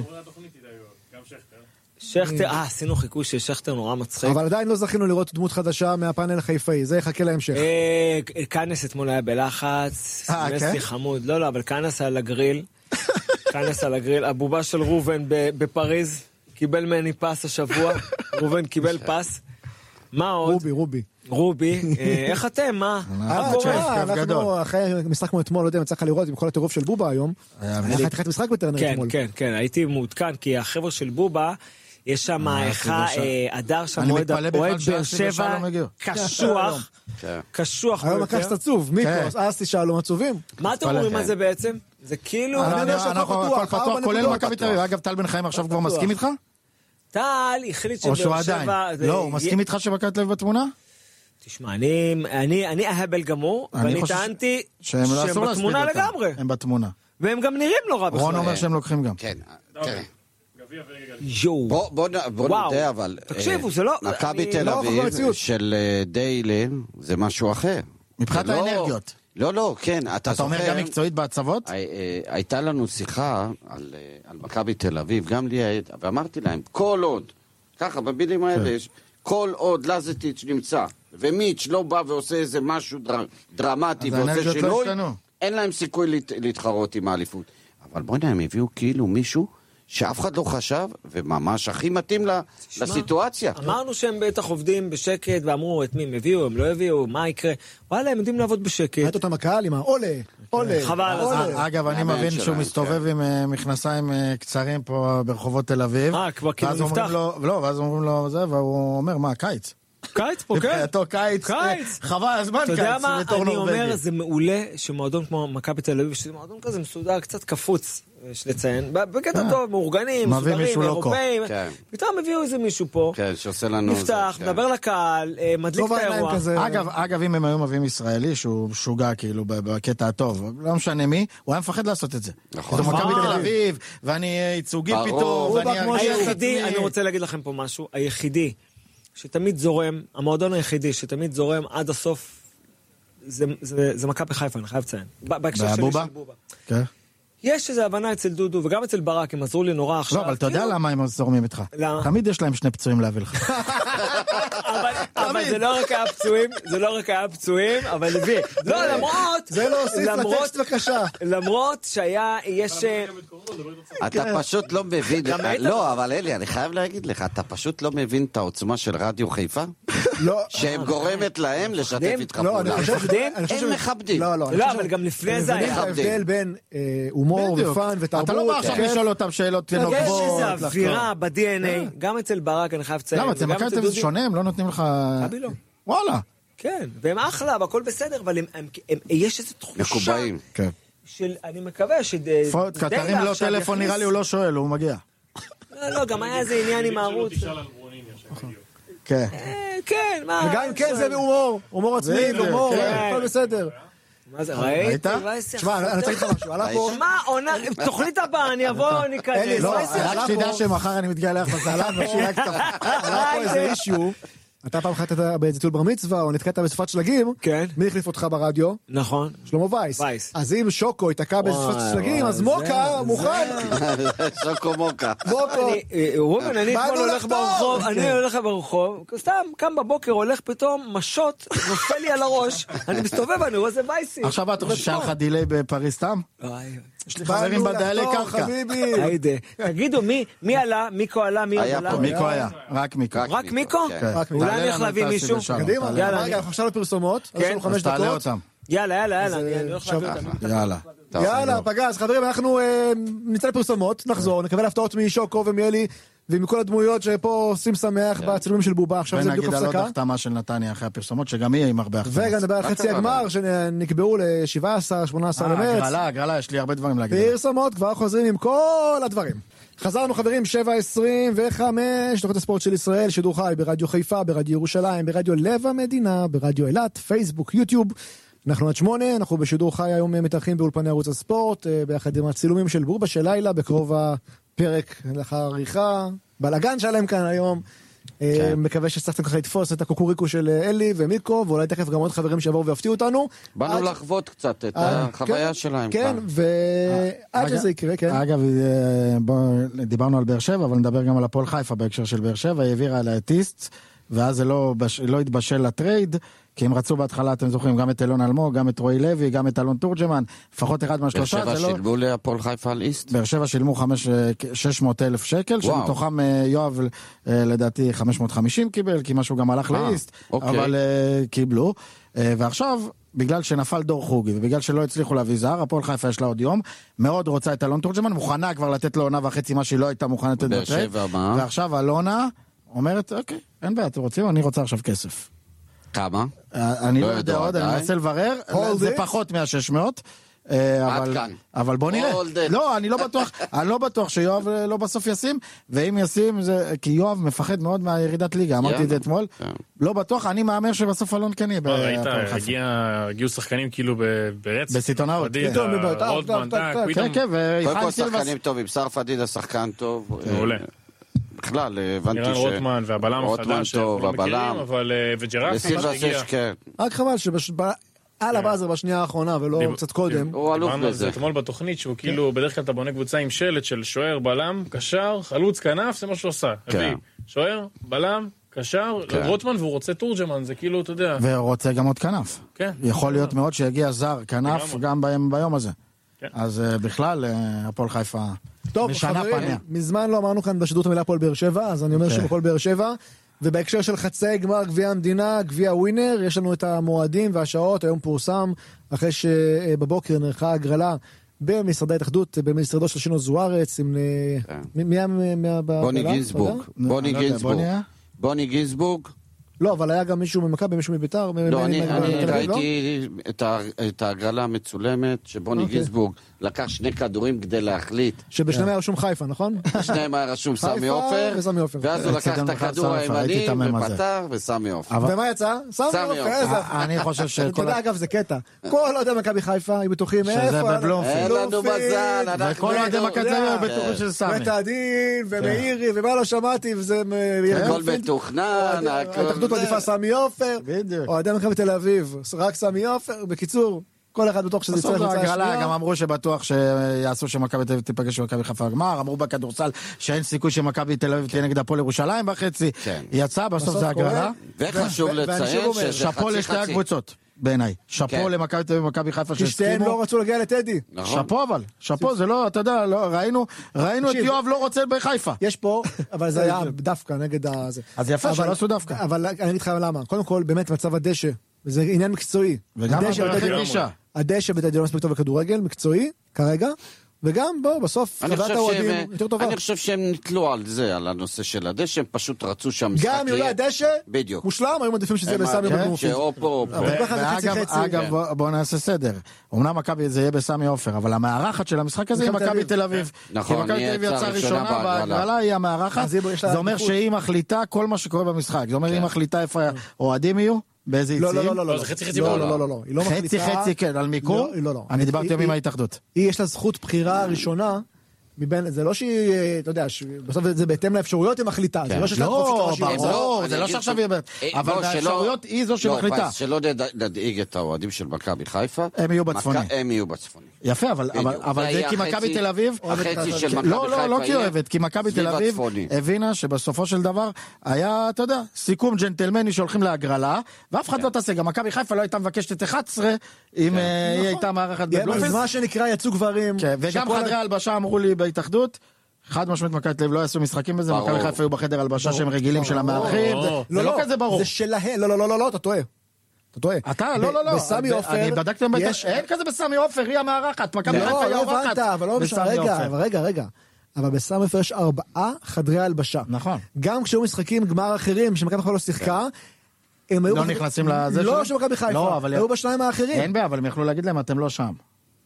שכטר, עשינו חיקוי של שכטר נורא מצחיק. אבל עדיין לא זכינו לראות דמות חדשה מהפאנל החיפאי, זה יחכה להמשך. כנס אתמול היה בלחץ, מסי חמוד, לא, אבל כנס על הגריל, הבובה של רובן בפריז, קיבל מני פס השבוע, רובן קיבל פס. מה עוד? רובי. רובי, איך אתם? מה קורה? אנחנו אחרי משחק כמו אתמול, לא יודע אם יצא לך לראות עם כל הטירוף של בובה היום, היה חתיכת משחק בטרנר אתמול. כן, הייתי מעודכן, כי החבר'ה של בובה, יש שם הדר שם אוהד באר שבע, קשוח. היום הקשת עצוב, מיקו, אסי שלום עצובים. מה אתם אומרים על זה בעצם? זה כאילו... אנחנו הכל פתוח, כולל מכבי תל אביב. אגב, טל בן חיים עכשיו כבר מסכים איתך? טל החליט שבאר שבע... לא, הוא מסכים איתך שמכבי תל אביב בתמונה? תשמע, אני אהבל גמור, ואני טענתי שהם בתמונה לגמרי. הם בתמונה. והם גם נראים לא רע בכלל. רון אומר שהם לוקחים גם. כן, תראה. בוא נודה, אבל... תקשיבו, זה לא... מכבי תל אביב של דיילי זה משהו אחר. מבחינת האנרגיות. לא, כן, אתה אומר גם מקצועית בהצבות? הייתה לנו שיחה על מכבי תל אביב, גם לי, ואמרתי להם, כל עוד, ככה, בבילים האלה, כל עוד לזטיץ' נמצא, ומיץ' לא בא ועושה איזה משהו דרמטי, ועושה שינוי, אין להם סיכוי להתחרות עם האליפות. אבל בואי נהיה, הם הביאו כאילו מישהו שאף אחד לא חשב, וממש הכי מתאים לסיטואציה. אמרנו שהם בטח עובדים בשקט, ואמרו את מי הם הביאו, הם לא הביאו, מה יקרה? וואלה, הם יודעים לעבוד בשקט. ראית אותם הקהל עם העולה. חבל. אגב, אני מבין שהוא מסתובב עם מכנסיים קצרים פה ברחובות תל אביב. כבר כאילו נפתח. לא, ואז אומרים לו זה, והוא אומר, מה, קיץ? קיץ פה, כן. מבחינתו קיץ. חבל הזמן קיץ. אתה יודע מה, אני אומר, זה מעולה שמועדון כמו מכבי תל אביב, שזה מועדון כזה מסודר, קצת קפוץ, יש לציין, בקטע טוב, מאורגנים, מסודרים, אירופאים, פתאום הביאו איזה מישהו פה, נפתח, מדבר לקהל, מדליק את האירוע. אגב, אם הם היו מביאים ישראלי, שהוא שוגע כאילו בקטע הטוב, לא משנה מי, הוא היה מפחד לעשות את זה. זה מכבי תל אביב, ואני ייצוגי פתאום, אני רוצה להגיד לכם פה משהו, היחידי שתמיד זורם, המועדון היחידי שתמיד זורם עד הסוף, זה מכבי חיפה, אני חייב לציין. בהקשר שלי של בובה. כן. יש איזו הבנה אצל דודו, וגם אצל ברק, הם עזרו לי נורא עכשיו. לא, אבל אתה יודע למה הם זורמים איתך. למה? תמיד יש להם 2 פצועים להביא לך. אבל זה לא רק היה פצועים, אבל הביא. לא, למרות... זה לא הוסיף לטקסט בקשה. למרות שהיה, יש... אתה פשוט לא מבין... לא, אבל אלי, אני חייב להגיד לך, אתה פשוט לא מבין את העוצמה של רדיו חיפה? לא. שהם גורמת להם לשתף איתך פעולה. לא, אני חושב הם מכבדים. לא, אבל גם לפני זה היה... ההבדל בין הומור ופן ותרבות. אתה לא בא עכשיו לשאול אותם שאלות נוקבות. יש איזו אווירה ב-DNA, גם אצל ברק אני חייב לציין. למה, אצל מכבי תל אביב זה שונה, הם לא נותנים לך... אבי לא. וואלה. כן, והם אחלה, והכל בסדר, אבל יש איזו תחושה... מקובעים. כן. אני מקווה תרים לו טלפון, נראה לי הוא לא שואל, הוא מגיע. לא, גם היה איזה עניין עם הערוץ. כן. כן, מה... וגם כן זה בהומור, הומור עצמי, הומור, הכל בסדר. מה זה, ראית? תשמע, אני צריך לך משהו, עלה פה... מה, תוכנית הבאה, אני אבוא, ניכנס. לא, רק שתדע שמחר אני מתגיע לך בזלן, עלה פה איזה אישיו. אתה פעם חטאת באיזה טיול בר מצווה, או נתקעת בשפת שלגים, מי החליף אותך ברדיו? נכון. שלמה וייס. אז אם שוקו יתקע באיזה שפת שלגים, אז מוקה מוכן. שוקו מוקה. רובן, אני אתמול הולך ברחוב, אני הולך ברחוב, סתם קם בבוקר, הולך פתאום, משות, נופל לי על הראש, אני מסתובב, אני רואה איזה וייסי. עכשיו אתה חושב שהיה לך דילי בפריז סתם? יש לי חברים בדיילי קרקע. תגידו, מי עלה? מיקו עלה? מי עלה? מיקו היה, רק מיקו. רק מיקו? אולי אני הולך להביא מישהו? קדימה, רגע, אנחנו עכשיו לפרסומות, אז יש לנו 5 דקות. תעלה אותם. יאללה, אני הולך להביא אותם. יאללה, פגז, חברים, אנחנו נצא לפרסומות, נחזור, נקבל הפתעות משוקו ומיאלי, ומכל הדמויות שפה עושים שמח בצילומים של בובה, עכשיו זה בדיוק הפסקה. ונגיד על עוד החתמה של נתניה אחרי הפרסומות, שגם היא עם הרבה החתמה. וגם נדבר על חצי הגמר, שנקבעו ל-17, 18 למרץ. הגרלה, יש לי הרבה דברים להגיד. פרסומות, כבר חוזרים עם כל הדברים. חזרנו חברים, 7:25, תוכנית הספורט של ישראל, שידור חי ברדיו חיפה, ברדיו ירושלים, ברדיו לב המדינה, ברדיו אילת, פייסבוק, יוטיוב. אנחנו עד 8, אנחנו בשידור חי היום מתארחים באולפני ערוץ הספורט, ביחד עם הצילומים של בובה של לילה, בקרוב הפרק לאחר עריכה, בלגן שלהם כאן היום. מקווה שצריכתם ככה לתפוס את הקוקוריקו של אלי ומיקו, ואולי תכף גם עוד חברים שיבואו ויפתיעו אותנו. באנו לחוות קצת את החוויה שלהם. כן, ועד שזה יקרה, כן. אגב, דיברנו על באר שבע, אבל נדבר גם על הפועל חיפה בהקשר של באר שבע, היא העבירה לאטיסט, ואז זה לא התבשל לטרייד, כי הם רצו בהתחלה, אתם זוכרים, גם את אלון אלמוג, גם את רועי לוי, גם את אלון תורג'מן, לפחות אחד מהשלושה. באר שבע שילמו להפועל חיפה על איסט? באר שבע שילמו 600,000 שקל, שמתוכם יואב לדעתי 550 קיבל, כי משהו גם הלך לאיסט, אבל קיבלו. ועכשיו, בגלל שנפל דור חוגי, ובגלל שלא הצליחו להביא זר, הפועל חיפה יש לה עוד יום, מאוד רוצה את אלון תורג'מן, מוכנה כבר לתת לו עונה וחצי, מה שהיא לא הייתה מוכנה לתת בטרייד. ועכשיו אלונה אומרת, אוקיי, אין בעיה, אתם רוצים? אני רוצה עכשיו כסף. כמה? אני לא יודע עוד, אני מנסה לברר, זה פחות מה-600, אבל בוא נראה. לא, אני לא בטוח שיואב לא בסוף ישים, ואם ישים, כי יואב מפחד מאוד מהירידת ליגה, אמרתי את זה אתמול, לא בטוח, אני מאמר שבסוף אלון כן יהיה. ראית, הגיעו שחקנים כאילו ברצף. בסיטונאות. רוטמן, קודם כל שחקנים טובים, שר פדידה שחקן טוב. מעולה. בכלל, הבנתי נירן רוטמן והבלם החדש, טוב, הבלם, וג'רפי שהגיע. רק חבל על הבאזר בשנייה האחרונה ולא קצת קודם. הוא אלוף בזה. אתמול בתוכנית שהוא כאילו, בדרך כלל אתה בונה קבוצה עם שלט של שוער, בלם, קשר, חלוץ, כנף, זה מה שהוא עושה. שוער, בלם, קשר, רוטמן, והוא רוצה תורג'מן, זה כאילו, אתה יודע. ורוצה גם עוד כנף. יכול להיות מאוד שיגיע זר כנף גם ביום הזה. אז בכלל, הפועל חיפה משנה פניה. מזמן לא אמרנו כאן בשידור המילה הפועל באר שבע, אז אני אומר שהפועל באר שבע, ובהקשר של חצי גמר גביע המדינה, גביע ווינר, יש לנו את המועדים והשעות, היום פורסם, אחרי שבבוקר נערכה הגרלה במשרדי התאחדות, במשרדו של שינו זוארץ, עם מי בוני גינסבורג. לא, אבל היה גם מישהו ממכבי, מישהו מביתר. לא, אני ראיתי את ההגרלה המצולמת, שבוני גינסבורג לקח 2 כדורים כדי להחליט. שבשניהם היה רשום חיפה, נכון? בשניהם היה רשום סמי עופר, ואז הוא לקח את הכדור הימני ופתר וסמי עופר. ומה יצא? סמי עופר. אני חושב ש... אתה יודע, אגב, זה קטע. כל אוהדי מכבי חיפה, הם בטוחים איפה... אין לנו מזל, וכל אוהדי מכבי חיפה בטוחים של סמי. ותעדין, ומאירי, ומה לא שמעתי, וזה... הכל מתוכנן, ההתאחדות עדיפה סמי עופר, אוהדי מכבי תל אביב, רק סמי עופר, בקיצור, כל אחד בטוח שזה יצטרך לצעה השנייה. גם אמרו שבטוח שיעשו שמכבי תל אביב תיפגש במכבי חיפה הגמר, אמרו בכדורסל שאין סיכוי שמכבי תל אביב תהיה נגד הפועל ירושלים בחצי, יצא, בסוף זה הגרלה. וחשוב לציין שזה שפו לשתי הקבוצות. בעיניי. שפו למכבי תל אביב ומכבי חיפה שהסכימו. שתיהן לא רצו להגיע לטדי. שפו אבל. שפו זה לא, אתה יודע, ראינו את יואב לא רוצה בחיפה. יש פה, אבל זה היה דווקא נגד הזה. אז יפה שלא עשו דווקא. אבל אני אגיד לך למה. קודם כל, באמת מצב הדשא, וזה עניין מקצועי. וגם הדשא בטדי לא מספיק טוב בכדורגל, מקצועי, כרגע. וגם בואו, בסוף חוות האוהדים יותר טובה. אני חושב שהם נתלו על זה, על הנושא של הדשא, הם פשוט רצו שהמשחק גם יולי הדשא, מושלם, היו מעדיפים שזה בסמי עופר. אגב, בואו נעשה סדר. אמנם מכבי זה יהיה בסמי עופר, אבל המארחת של המשחק הזה היא מכבי תל אביב. כי מכבי תל אביב יצאה ראשונה בהגרלה, היא המארחת. זה אומר שהיא מחליטה כל מה שקורה במשחק. זה אומר שהיא מחליטה איפה האוהדים יהיו. באיזה יציאים? לא, זה חצי לא. חצי, כן, על מיקום? לא. אני דיברתי עם ההתאחדות. יש לה זכות בחירה ראשונה, זה לא שהיא, אתה יודע, בסוף זה בהתאם לאפשרויות היא מחליטה, זה לא שיש לה חופשית ברור, זה לא שעכשיו היא אבל האפשרויות היא זו שמחליטה. שלא נדאיג את האוהדים של מכבי חיפה. הם יהיו בצפוני. הם יהיו בצפוני. יפה, אבל זה כי מכבי תל אביב... החצי של מכבי חיפה לא כי אוהבת, כי מכבי תל אביב הבינה שבסופו של דבר היה, אתה יודע, סיכום ג'נטלמני שהולכים להגרלה, ואף אחד לא תעשה, גם מכבי חיפה לא הייתה מבקשת את 11 אם היא הייתה מארחת בבלומפילד. מה שנקרא יצאו גברים. וגם חדרי הלבשה אמרו לי בהתאחדות, חד משמעית מכבי תל אביב לא יעשו משחקים בזה, מכבי חיפה היו בחדר הלבשה שהם רגילים של המארחים, זה לא כזה ברור. זה שלהם, לא, אתה טועה. אתה, לא, בסמי עופר, אני בדקתי אין כזה בסמי עופר, היא המארחת, מכבי חיפה היא האורחת. אבל לא משנה, רגע. אבל בסמי עופר יש 4 חדרי הלבשה. נכון. גם כשהיו משחקים גמר אחרים, שמכבי חיפה לא שיחקה, הם היו... לא נכנסים לזה? לא שמכבי חיפה, היו בשניים האחרים. אין בעיה, אבל הם יכלו להגיד להם, אתם לא שם.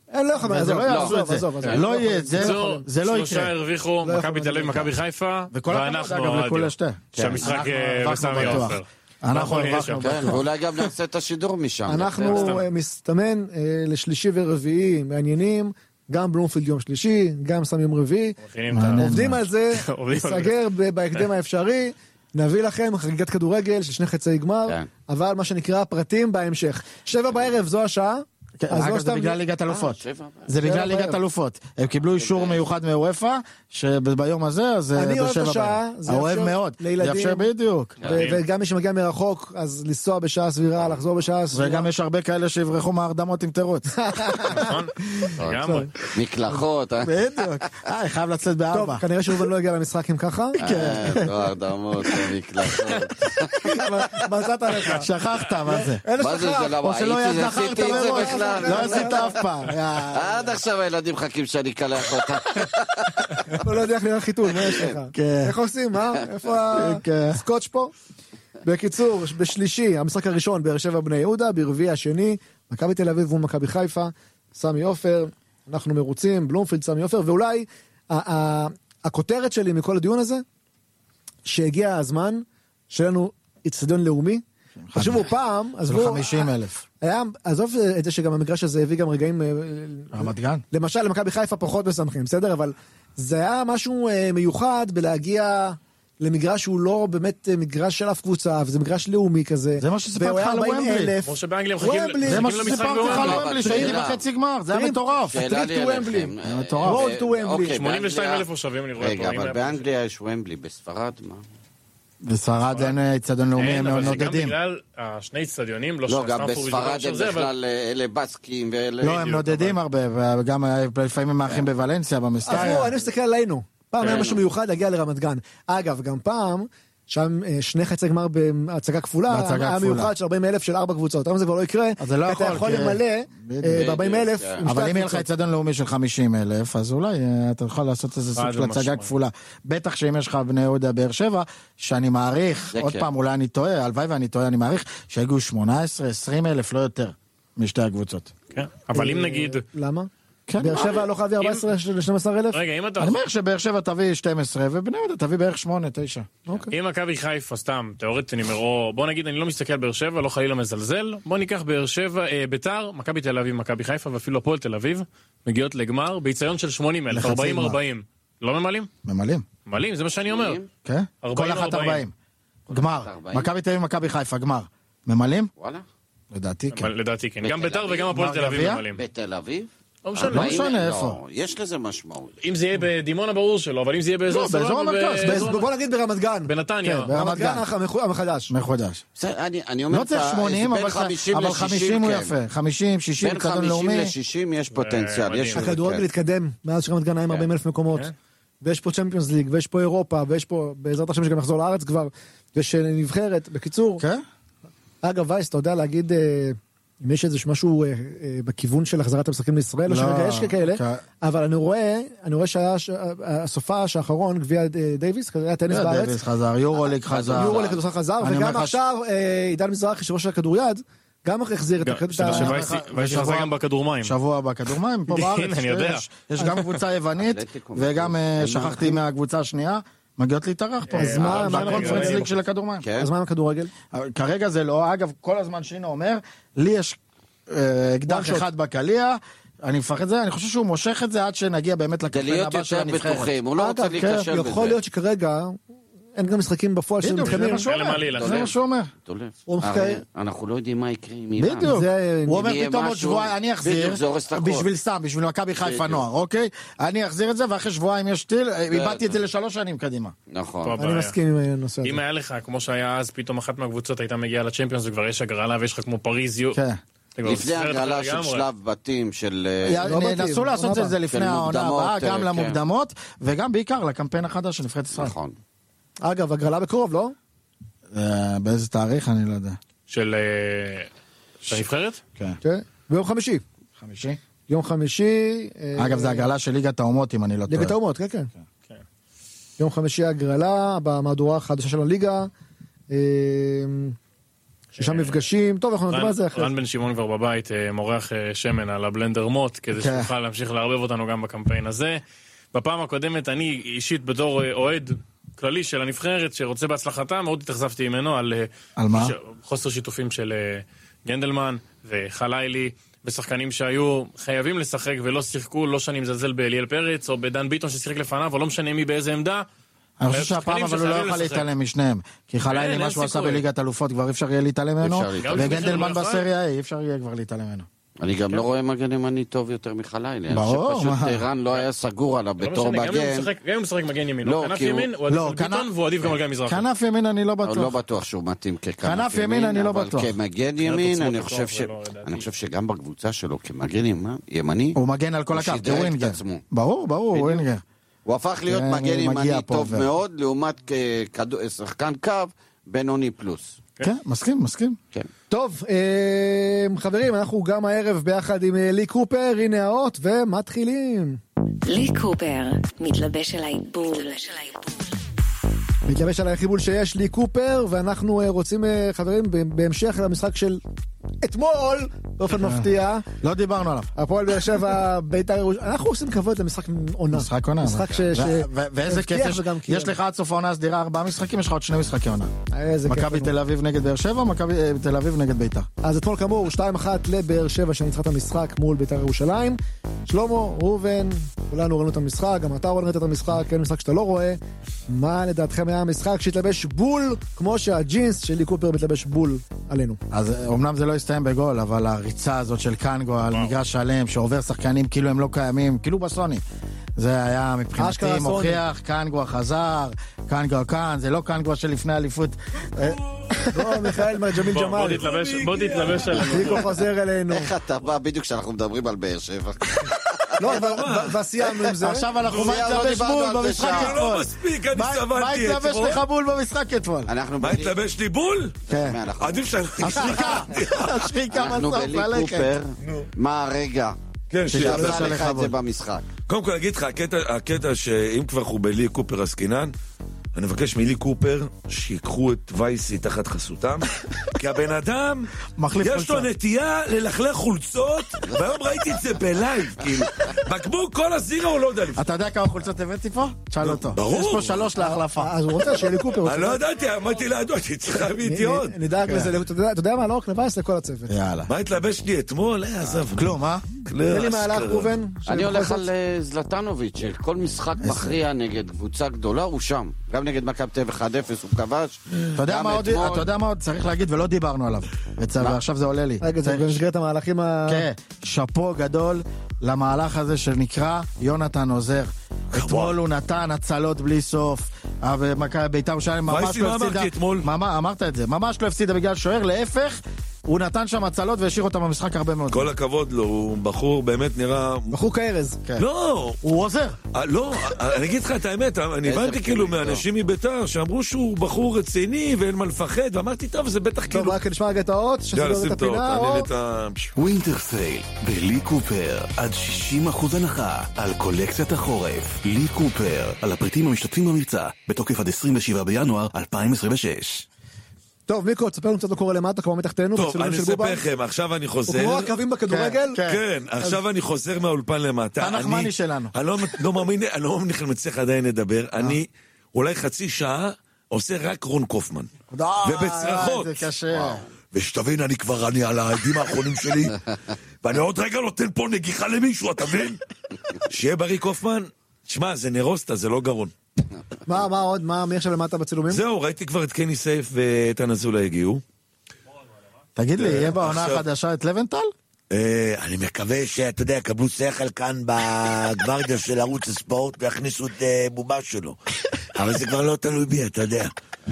זה לא יעשו את זה. לא יהיה, זה לא יקרה. 3 הרוויחו, מכבי תל אביב, מכבי חיפה, ואנחנו שהמשחק בסמי עופר. אנחנו הרווחנו. ואולי גם נעשה את השידור משם. אנחנו מסתמן לשלישי ורביעי מעניינים, גם בלומפילד יום שלישי, גם סמי יום רביעי. עובדים על זה, נסגר בהקדם האפשרי, נביא לכם חגיגת כדורגל של 2 חצי גמר, אבל מה שנקרא פרטים בהמשך. 7 בערב זו השעה, אגב, זה בגלל ליגת אלופות. זה בגלל ליגת אלופות. הם קיבלו אישור מיוחד מאורפה, שביום הזה, אז אני אוהב את השעה, זה אוהב מאוד. לילדים. בדיוק. וגם מי שמגיע מרחוק, אז לנסוע בשעה סבירה, לחזור בשעה סבירה. וגם יש הרבה כאלה שיברחו מהרדמות עם תירוץ. נכון? לגמרי. מקלחות, בדיוק. חייב לצאת ב4. טוב, כנראה שאובן לא הגיע למשחק עם ככה. לא, הרדמות, מקלחות. מצאת לך. שכחת, מה זה? מה זה, זה או שלא זכרת מראש. לא עשית אף פעם. עד עכשיו הילדים חכים שאני קלח אותה. הוא לא יודע איך נראה חיתול, מה יש לך? איך עושים, מה? איפה הסקוץ' פה? בקיצור, בשלישי, המשחק הראשון, באר שבע בני יהודה, ברביעי השני, מכבי תל אביב ומכבי חיפה, סמי עופר, אנחנו מרוצים, בלומפילד, סמי עופר, ואולי הכותרת שלי מכל הדיון הזה, שהגיע הזמן שלנו אצטדיון לאומי, חשבו פעם, עזבו 50,000. עזוב את זה שגם המגרש הזה הביא גם רגעים, רמת גן. למשל למכבי חיפה פחות משמחים, בסדר? אבל זה היה משהו מיוחד בלהגיע למגרש שהוא לא באמת מגרש של אף קבוצה, וזה מגרש לאומי כזה. זה מה שסיפרתי לך על וומבלי. כמו שבאנגליה מחכים זה מה שסיפרתי לך על וומבלי, שהייתי בחצי גמר, זה היה מטורף. שאלה לי אליכם. רוד טו וומבלי. 82,000 מושבים, אני רואה פה. רגע, אבל באנגליה יש וומבלי, בספרד מה? בספרד אין אצטדיון לאומי, הם מאוד נודדים. גם בגלל השני אצטדיונים, לא, גם בספרד הם בכלל אלה בסקים ואלה... לא, הם נודדים הרבה, וגם לפעמים הם מאחים בוולנסיה, במסטריה. אני מסתכל עלינו. פעם היה משהו מיוחד להגיע לרמת גן. אגב, גם פעם, שם שני חצי גמר בהצגה כפולה, היה מיוחד של 40,000 של 4 קבוצות. היום זה כבר לא יקרה, אתה יכול למלא ב-40,000. אבל אם יהיה לך אצטדיון לאומי של 50,000, אז אולי אתה יכול לעשות איזה סוג של הצגה כפולה. בטח שאם יש לך בני יהודה באר שבע, שאני מעריך, עוד פעם אולי אני טועה, הלוואי ואני טועה, אני מעריך שהגיעו 18,000-20,000, לא יותר, משתי הקבוצות. אבל אם נגיד... למה? באר שבע לא חייב 14-12,000? רגע, אם אתה... אני אומר שבאר שבע תביא 12, ובני יהודה תביא בערך 8-9. אם מכבי חיפה, סתם, תיאורטית נמרו, בוא נגיד, אני לא מסתכל על באר שבע, לא חלילה מזלזל, בוא ניקח באר שבע, ביתר, מכבי תל אביב, מכבי חיפה, ואפילו הפועל תל אביב, מגיעות לגמר, ביציון של 80,000, 40-40. לא ממלאים? ממלאים. ממלאים, זה מה שאני אומר. כן? כל אחת 40. גמר. מכבי תל אביב, מכבי חיפה, גמר. ממלאים? וואלה. לדעתי כן. לדעתי כן. גם ביתר וגם הפועל תל אביב ממלאים. בתל אביב? לא משנה איפה. יש לזה משמעות. אם זה יהיה בדימונה ברור שלא, אבל אם זה יהיה באזור המרכז. בוא נגיד ברמת גן. בנתניה. ברמת גן המחדש. מחודש. אני אומר, לא צריך 80, אבל 50 הוא יפה. 50, 60, בין 50 ל-60 יש פוטנציאל. הכדורגל להתקדם, מאז שרמת גן היה עם 40,000 מקומות. ויש פה צ'מפיונס ליג, ויש פה אירופה, ויש פה, בעזרת השם שגם יחזור לארץ כבר, ויש נבחרת, בקיצור. אגב, וייס, אתה יודע להגיד... אם יש איזה משהו בכיוון של החזרת המשחקים לישראל, או שרגע יש כאלה, אבל אני רואה שהיה הסופה שהאחרון, גביע דייביס, היה טניס בארץ. דייביס חזר, יורוליג חזר. יורוליג כדורסל חזר, וגם עכשיו עידן מזרחי, יושב-ראש של הכדוריד, גם החזיר את וייס חזר גם בכדורמים. שבוע בכדורמים, פה בארץ. יש גם קבוצה יוונית, וגם שכחתי מהקבוצה השנייה. מגיעות להתארח פה. אז מה הקונפרנס ליג של הכדורמים? אז מה עם הכדורגל? כרגע זה לא, אגב, כל הזמן שינו אומר, לי יש אקדח אחד בקליע, אני מפחד את זה, אני חושב שהוא מושך את זה עד שנגיע באמת לקמפיין הבא של הנבחרת. להיות יותר בטוחים, הוא לא רוצה להיקשר בזה. יכול להיות שכרגע... אין גם משחקים בפועל של מתחמים. זה מה שהוא אומר. אנחנו לא יודעים מה יקרה עם איראן. בדיוק. הוא אומר פתאום עוד שבועיים, אני אחזיר, בשביל מכבי חיפה נוער, אוקיי? אני אחזיר את זה, ואחרי שבועיים יש טיל, איבדתי את זה ל3 שנים קדימה. נכון. אני מסכים עם הנושא הזה. אם היה לך, כמו שהיה אז, פתאום אחת מהקבוצות הייתה מגיעה לצ'מפיונס, וכבר יש הגרלה, ויש לך כמו פריז. לפני הגרלה של שלב בתים של... נסו לעשות את זה לפני העונה הבאה, גם למוקדמות, וגם בעיקר לקמפיין החדש של נבחרת ישראל. נכון. אגב, הגרלה בקרוב, לא? באיזה תאריך? אני לא יודע. של הנבחרת? כן. ביום חמישי. חמישי? יום חמישי... אגב, זה הגרלה של ליגת האומות, אם אני לא טועה. ליגת האומות, כן, כן. יום חמישי הגרלה, במהדורה החדשה של הליגה. ששם מפגשים. טוב, אנחנו נדבר על זה אחרי. רן בן שמעון כבר בבית, מורח שמן על הבלנדר מוט, כדי שנוכל להמשיך לערבב אותנו גם בקמפיין הזה. בפעם הקודמת, אני אישית בתור אוהד כללי של הנבחרת שרוצה בהצלחתה, מאוד התאכזבתי ממנו על חוסר שיתופים של גנדלמן וחלילי ושחקנים שהיו חייבים לשחק ולא שיחקו, לא שאני מזלזל באליאל פרץ או בדן ביטון ששיחק לפניו, או לא משנה מי באיזה עמדה. אני חושב שהפעם אבל הוא לא יכול להתעלם משניהם, כי חלילי מה שהוא עשה בליגת אלופות כבר אי אפשר יהיה להתעלם ממנו, וגנדלמן בסריה אי אפשר יהיה כבר להתעלם ממנו. אני גם לא רואה מגן ימני טוב יותר מחלילי. ברור. שפשוט רן לא היה סגור עליו בתור מגן. גם אם הוא משחק מגן ימין, לא כנף ימין, הוא עדיף על ביטון והוא עדיף גם על גיא מזרחי. כנף ימין אני לא בטוח. לא בטוח שהוא מתאים ככנף ימין, אני לא בטוח. אבל כמגן ימין, אני חושב שגם בקבוצה שלו כמגן ימני, הוא מגן על כל הקו, הוא ווינגר. ברור, הוא ווינגר. הוא הפך להיות מגן ימני טוב מאוד, לעומת שחקן קו בינוני פלוס. כן, מסכים. טוב, חברים, אנחנו גם הערב ביחד עם לי קופר, הנה האות, ומתחילים. לי קופר, מתלבש על העיבול. מתלבש על החיבול שיש לי קופר, ואנחנו רוצים, חברים, בהמשך למשחק של אתמול, באופן מפתיע. לא דיברנו עליו. הפועל באר שבע, בית"ר ירושלים. אנחנו עושים כבוד למשחק עונה. משחק ואיזה כיף יש לך עד סוף העונה סדירה 4 משחקים, יש לך עוד 2 משחקי עונה. מכבי תל אביב נגד באר שבע, מכבי תל אביב נגד בית"ר. אז אתמול כאמור 2-1 לבאר שבע שניצחה את המשחק מול בית"ר ירושלים. שלמה, ראובן, כולנו ראינו את המשחק, גם אתה ראית את המשחק, כן, משחק שאתה לא רואה. מה לדעתכם היה המשחק שהתלבש בול, כמו שהג'ינס של לי קופר מתלבש בול עלינו? אז אמנם זה לא הסתיים בגול, אבל הריצה הזאת של קנגו על מגרש שלם, שעובר שחקנים כאילו הם לא קיימים, כאילו בסוני. זה היה מבחינתי מוכיח, קנגו חזר, קנגו כאן, זה לא קנגו של לפני אליפות. בוא, מיכאל ג'מיל ג'מאל. בוא תתלבש עלינו. פיקו חוזר אלינו. איך אתה בא בדיוק כשאנחנו מדברים על באר שבע? לא, וסיימנו עם זה. עכשיו אנחנו מה התלבש בול במשחק אתמול? לא מספיק, אני סבלתי אתמול. מה התלבש לך בול במשחק אתמול? מה התלבש לי בול? כן. עדיף שאני... השריקה אנחנו בסוף בלי ללכת. קופר, מה הרגע שעשה לך את זה במשחק? קודם כל אגיד לך, הקטע שאם כבר אנחנו בלי קופר עסקינן, אני מבקש מלי קופר שיקחו את וייסי תחת חסותם, כי הבן אדם יש לו נטייה ללכלך חולצות, והיום ראיתי את זה בלייב, כאילו, בקבוק כל הזירה הוא לא יודע לפני. אתה יודע כמה חולצות הבאתי פה? תשאל אותו. ברור. יש פה 3 להחלפה. אז הוא רוצה שיהיה לי קופר. אני לא ידעתי, אמרתי לידו, אני צריך להביא אידיון. נדאג לזה, אתה יודע מה, לא רק לבייס לכל הצוות. יאללה. מה התלבש לי אתמול? עזב. כלום, מה? תן לי מהלך, ראובן. אני הולך על זלטנוביץ', כל משחק מכריע נגד קבוצה גדולה הוא שם. גם נגד מכבי תל אביב 1-0 הוא כבש. אתה יודע מה עוד צריך להגיד ולא דיברנו עליו. ועכשיו זה עולה לי. רגע, זה במסגרת המהלכים כן, שפו גדול למהלך הזה שנקרא יונתן עוזר. אתמול הוא נתן הצלות בלי סוף. בית"ר ירושלים ממש לא הפסידה. אמרת את זה, ממש לא הפסידה בגלל שוער, להפך. הוא נתן שם הצלות והשאיר אותם במשחק הרבה מאוד. כל הכבוד לו, הוא בחור באמת נראה... בחור כארז. לא! הוא עוזר. לא, אני אגיד לך את האמת, אני הבנתי כאילו מאנשים מבית"ר שאמרו שהוא בחור רציני ואין מה לפחד, ואמרתי, טוב, זה בטח כאילו... טוב, רק נשמע רגע את האות, שסגור את הפינה, אות. ווינטר סייל בלי קופר, עד 60% הנחה על קולקציית החורף. לי קופר, על הפריטים המשתתפים במבצע, בתוקף עד 27 בינואר 2026. טוב, מיקו, תספר לנו קצת מה קורה למטה, כמו מתחתנו. טוב, אני אספר לכם, עכשיו אני חוזר. הוא כמו הקווים בכדורגל? כן, עכשיו אני חוזר מהאולפן למטה. הנחמני שלנו. אני לא מאמין, אני לא מאמין איך אני מצליח עדיין לדבר. אני אולי חצי שעה עושה רק רון קופמן. ובצרחות. זה קשה. ושתבין, אני על העדים האחרונים שלי, ואני עוד רגע נותן פה נגיחה למישהו, אתה מבין? שיהיה בריא קופמן. שמע, זה נרוסטה, זה לא גרון. מה עוד? מי עכשיו למטה בצילומים? זהו, ראיתי כבר את קני סייף ואיתן אזולאי הגיעו. תגיד לי, יהיה בעונה החדשה את לבנטל? אני מקווה שאתה יודע, קבלו שכל כאן בגוורדיה של ערוץ הספורט ויכניסו את בובה שלו. אבל זה כבר לא תלוי בי, אתה יודע.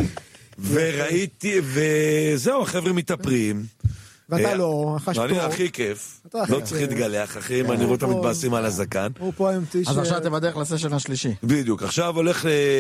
וראיתי, וזהו, החבר'ה מתאפרים. ואתה לא, אחש פה. אני הכי כיף. לא צריך להתגלח, אחים, אני רואה אותם מתבאסים על הזקן. הוא פה עם טיש... אז עכשיו אתם בדרך לסשן השלישי. בדיוק, עכשיו הולך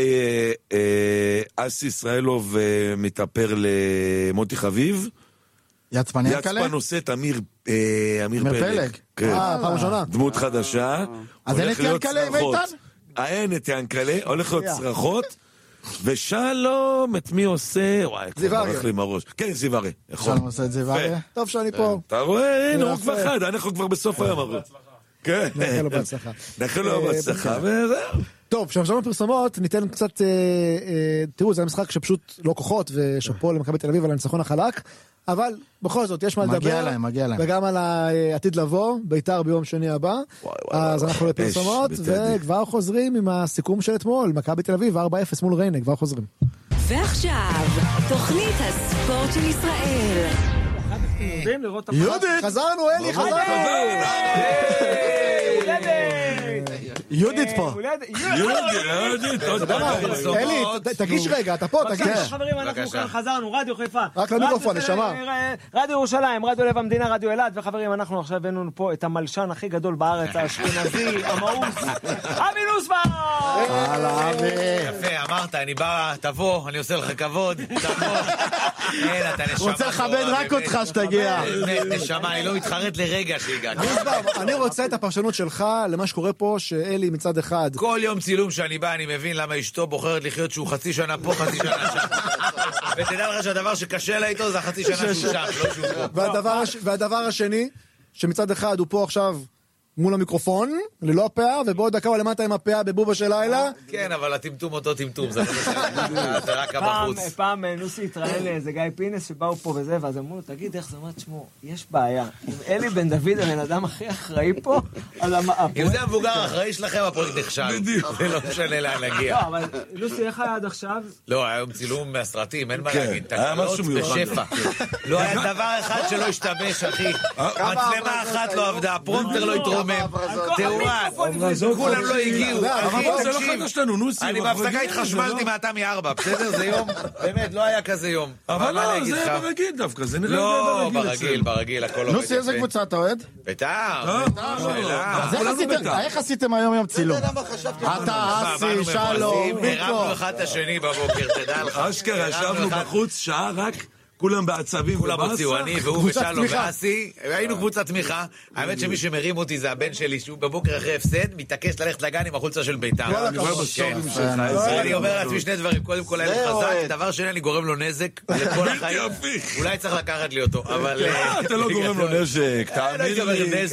אסי ישראלוב מתאפר למוטי חביב. יצפן ינקלה? יצפן עושה את אמיר פלג. פעם ראשונה. דמות חדשה. אז אין את ינקלה ואיתן? אין את ינקלה, הולך להיות צרחות. ושלום, את מי עושה? וואי, כבר הולך לי מראש. כן, זיווארי. שלום עושה את זיווארי? טוב שאני פה. אתה רואה, הנה, הוא כבר חד, אנחנו כבר בסוף היום הראש. כן. נאחל לו בהצלחה. נאחל לו בהצלחה, וזהו. טוב, כשנשארנו פרסומות, ניתן קצת, תראו, זה המשחק שפשוט לא כוחות, ושפו למכבי תל אביב על הניצחון החלק, אבל בכל זאת, יש מה לדבר, מגיע להם. וגם על העתיד לבוא, בית"ר ביום שני הבא, אז אנחנו לפרסומות, וכבר חוזרים עם הסיכום של אתמול, מכבי תל אביב, 4-0 מול ריינה, כבר חוזרים. ועכשיו, תוכנית הספורט של ישראל. יודעים לראות את יהודית! חזרנו, אלי, חזרנו! יהודית פה. יהודית, אלי, תגיש רגע, אתה פה, תגיש. חברים, אנחנו כאן חזרנו, רדיו חיפה. רק למיקרופון, נשמה. רדיו ירושלים, רדיו לב המדינה, רדיו אלעד, וחברים, אנחנו עכשיו הבאנו פה את המלשן הכי גדול בארץ, האשכנזי, המאוס, אבי נוסבאום! הלאה, אבי. יפה, אמרת, אני בא, תבוא, אני עושה לך כבוד, תבוא. אין, אתה נשמה. רוצה לכבד רק אותך שתגיע. נשמה, אני לא מתחרט לרגע שהגעת. אני רוצה את הפרשנות שלך למה שקורה פה, שאלי מצד אחד. כל יום צילום שאני בא, אני מבין למה אשתו בוחרת לחיות שהוא חצי שנה פה, חצי שנה שם. ותדע לך שהדבר שקשה לה איתו זה החצי שנה שהוא שם, לא שהוא פה. והדבר השני, שמצד אחד הוא פה עכשיו מול המיקרופון, ללא הפאה, ובעוד דקה הוא למטה עם הפאה בבובה של לילה. כן, אבל הטמטום אותו טמטום, זה רק הבחוץ. פעם נוסי התראיין לאיזה גיא פינס שבאו פה וזה, ואז אמרו לו, תגיד איך זה אומרת, שמו, יש בעיה. אם אלי בן דוד הבן אדם הכי אחראי פה, על המאפות. אם זה המבוגר האחראי שלכם, הפרויקט נכשל. בדיוק. זה לא משנה לאן להגיע. לא, אבל נוסי, איך היה עד עכשיו? לא, היה צילום מהסרטים, אין מה להגיד. תקלות בשפע. לא היה דבר אחד שלא השתבש, אחי. מצלמה אחת לא עבדה, הפרומטר לא התרומם. תאורן, כולם לא הגיעו. אני בהפסקה התחשמלתי מהתמי 4, בסדר? זה יום, באמת, לא היה כזה יום. אבל לא, זה ברגיל דווקא, זה נראה לא, ברגיל, הכל עובד. נוסי, איזה קבוצה אתה אוהד? בית"ר. איך עשיתם היום יום צילום? אתה, אסי, שלום, מיקו. הרמנו אחד את השני בבוקר, תדע לך. אשכרה, ישבנו בחוץ שעה רק, כולם בעצבים. כולם הוציאו, אני והוא ושלום ואסי, היינו קבוצת תמיכה. האמת שמי שמרים אותי זה הבן שלי, שהוא בבוקר אחרי הפסד, מתעקש ללכת לגן עם החולצה של בית"ר. אני אומר לעצמי שני דברים, קודם כל היה לי חזק, דבר שני אני גורם לו נזק לכל החיים. אולי צריך לקחת לי אותו, אבל... אתה לא גורם לו נזק, תאמין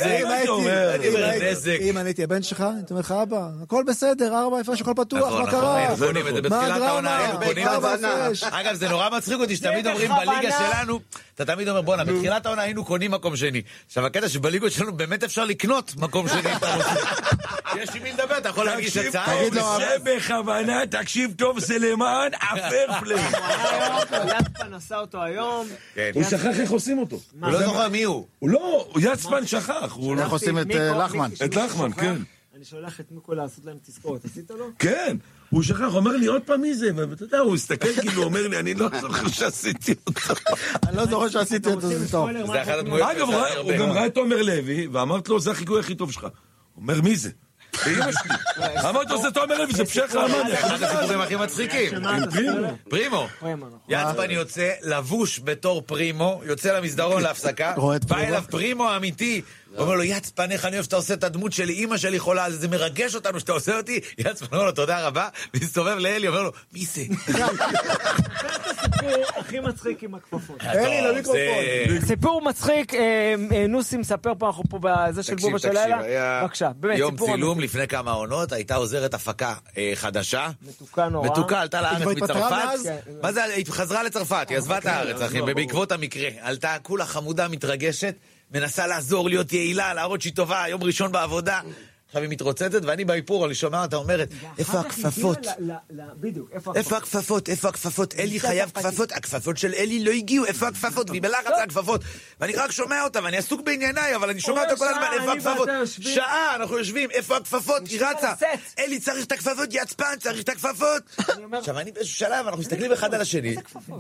לי. אם אני הייתי הבן שלך, אני אומר לך, אבא, הכל בסדר, 4 הפרש, הכל פתוח, מה קרה? מה הדרמה? אגב, זה נורא מצחיק אותי שתמיד אומרים בליגה שלנו, אתה תמיד אומר, בונה, בתחילת העונה היינו קונים מקום שני. עכשיו, הקטע שבליגות שלנו באמת אפשר לקנות מקום שני. יש עם מי לדבר, אתה יכול להגיש הצעה. זה בכוונה, תקשיב טוב, זה למען אפר פליי. יצפן עשה אותו היום. הוא שכח איך עושים אותו. הוא לא זוכר מי הוא. הוא לא, יצפן שכח. איך עושים את לחמן. את לחמן, כן. אני שולח את מיקו לעשות להם תזכורת, עשית לו? כן. הוא שכח, הוא אומר לי עוד פעם מי זה, ואתה יודע, הוא הסתכל כאילו, הוא אומר לי, אני לא זוכר שעשיתי אותו. אני לא זוכר שעשיתי אותו, זה טוב. אגב, הוא גם ראה את עומר לוי, ואמרת לו, זה החיקוי הכי טוב שלך. הוא אומר, מי זה? באמא שלי. אמרת לו, זה תומר לוי, זה פשך רעמני. אחד הסיפורים הכי מצחיקים. פרימו. יצפן יוצא לבוש בתור פרימו, יוצא למסדרון להפסקה, בא אליו פרימו האמיתי, הוא אומר לו, יצפן, איך אני אוהב שאתה עושה את הדמות שלי, אמא שלי חולה, זה מרגש אותנו שאתה עושה אותי. יצפן אומר לו, תודה רבה, מסתובב לאלי, אומר לו, מי זה? זה הסיפור הכי מצחיק עם הכפפות. אלי, למיקרופון. סיפור מצחיק, נוסי מספר פה, אנחנו פה בזה של בובה של לילה. בבקשה, באמת, יום צילום לפני כמה עונות, הייתה עוזרת הפקה חדשה. מתוקה נורא. מתוקה, עלתה לארץ מצרפת. מה זה, היא חזרה לצרפת, היא עזבה את הארץ, אחי, בעקבות המקרה. עלתה כולה חמודה מתרגשת, מנסה לעזור, להיות יעילה, להראות שהיא טובה, יום ראשון בעבודה. עכשיו היא מתרוצצת, ואני באיפור, אני שומע אותה אומרת, איפה הכפפות? בדיוק, איפה הכפפות? איפה הכפפות? אלי חייב כפפות, הכפפות של אלי לא הגיעו, איפה הכפפות? והיא בלחץ על הכפפות. ואני רק שומע אותה, ואני עסוק בענייניי, אבל אני שומע אותה כל הזמן, איפה הכפפות? שעה, אנחנו יושבים, איפה הכפפות? היא רצה. אלי צריך את הכפפות, יצפן, צריך את הכפפות. עכשיו אני באיזשהו שלב, אנחנו מסתכלים אחד על השני.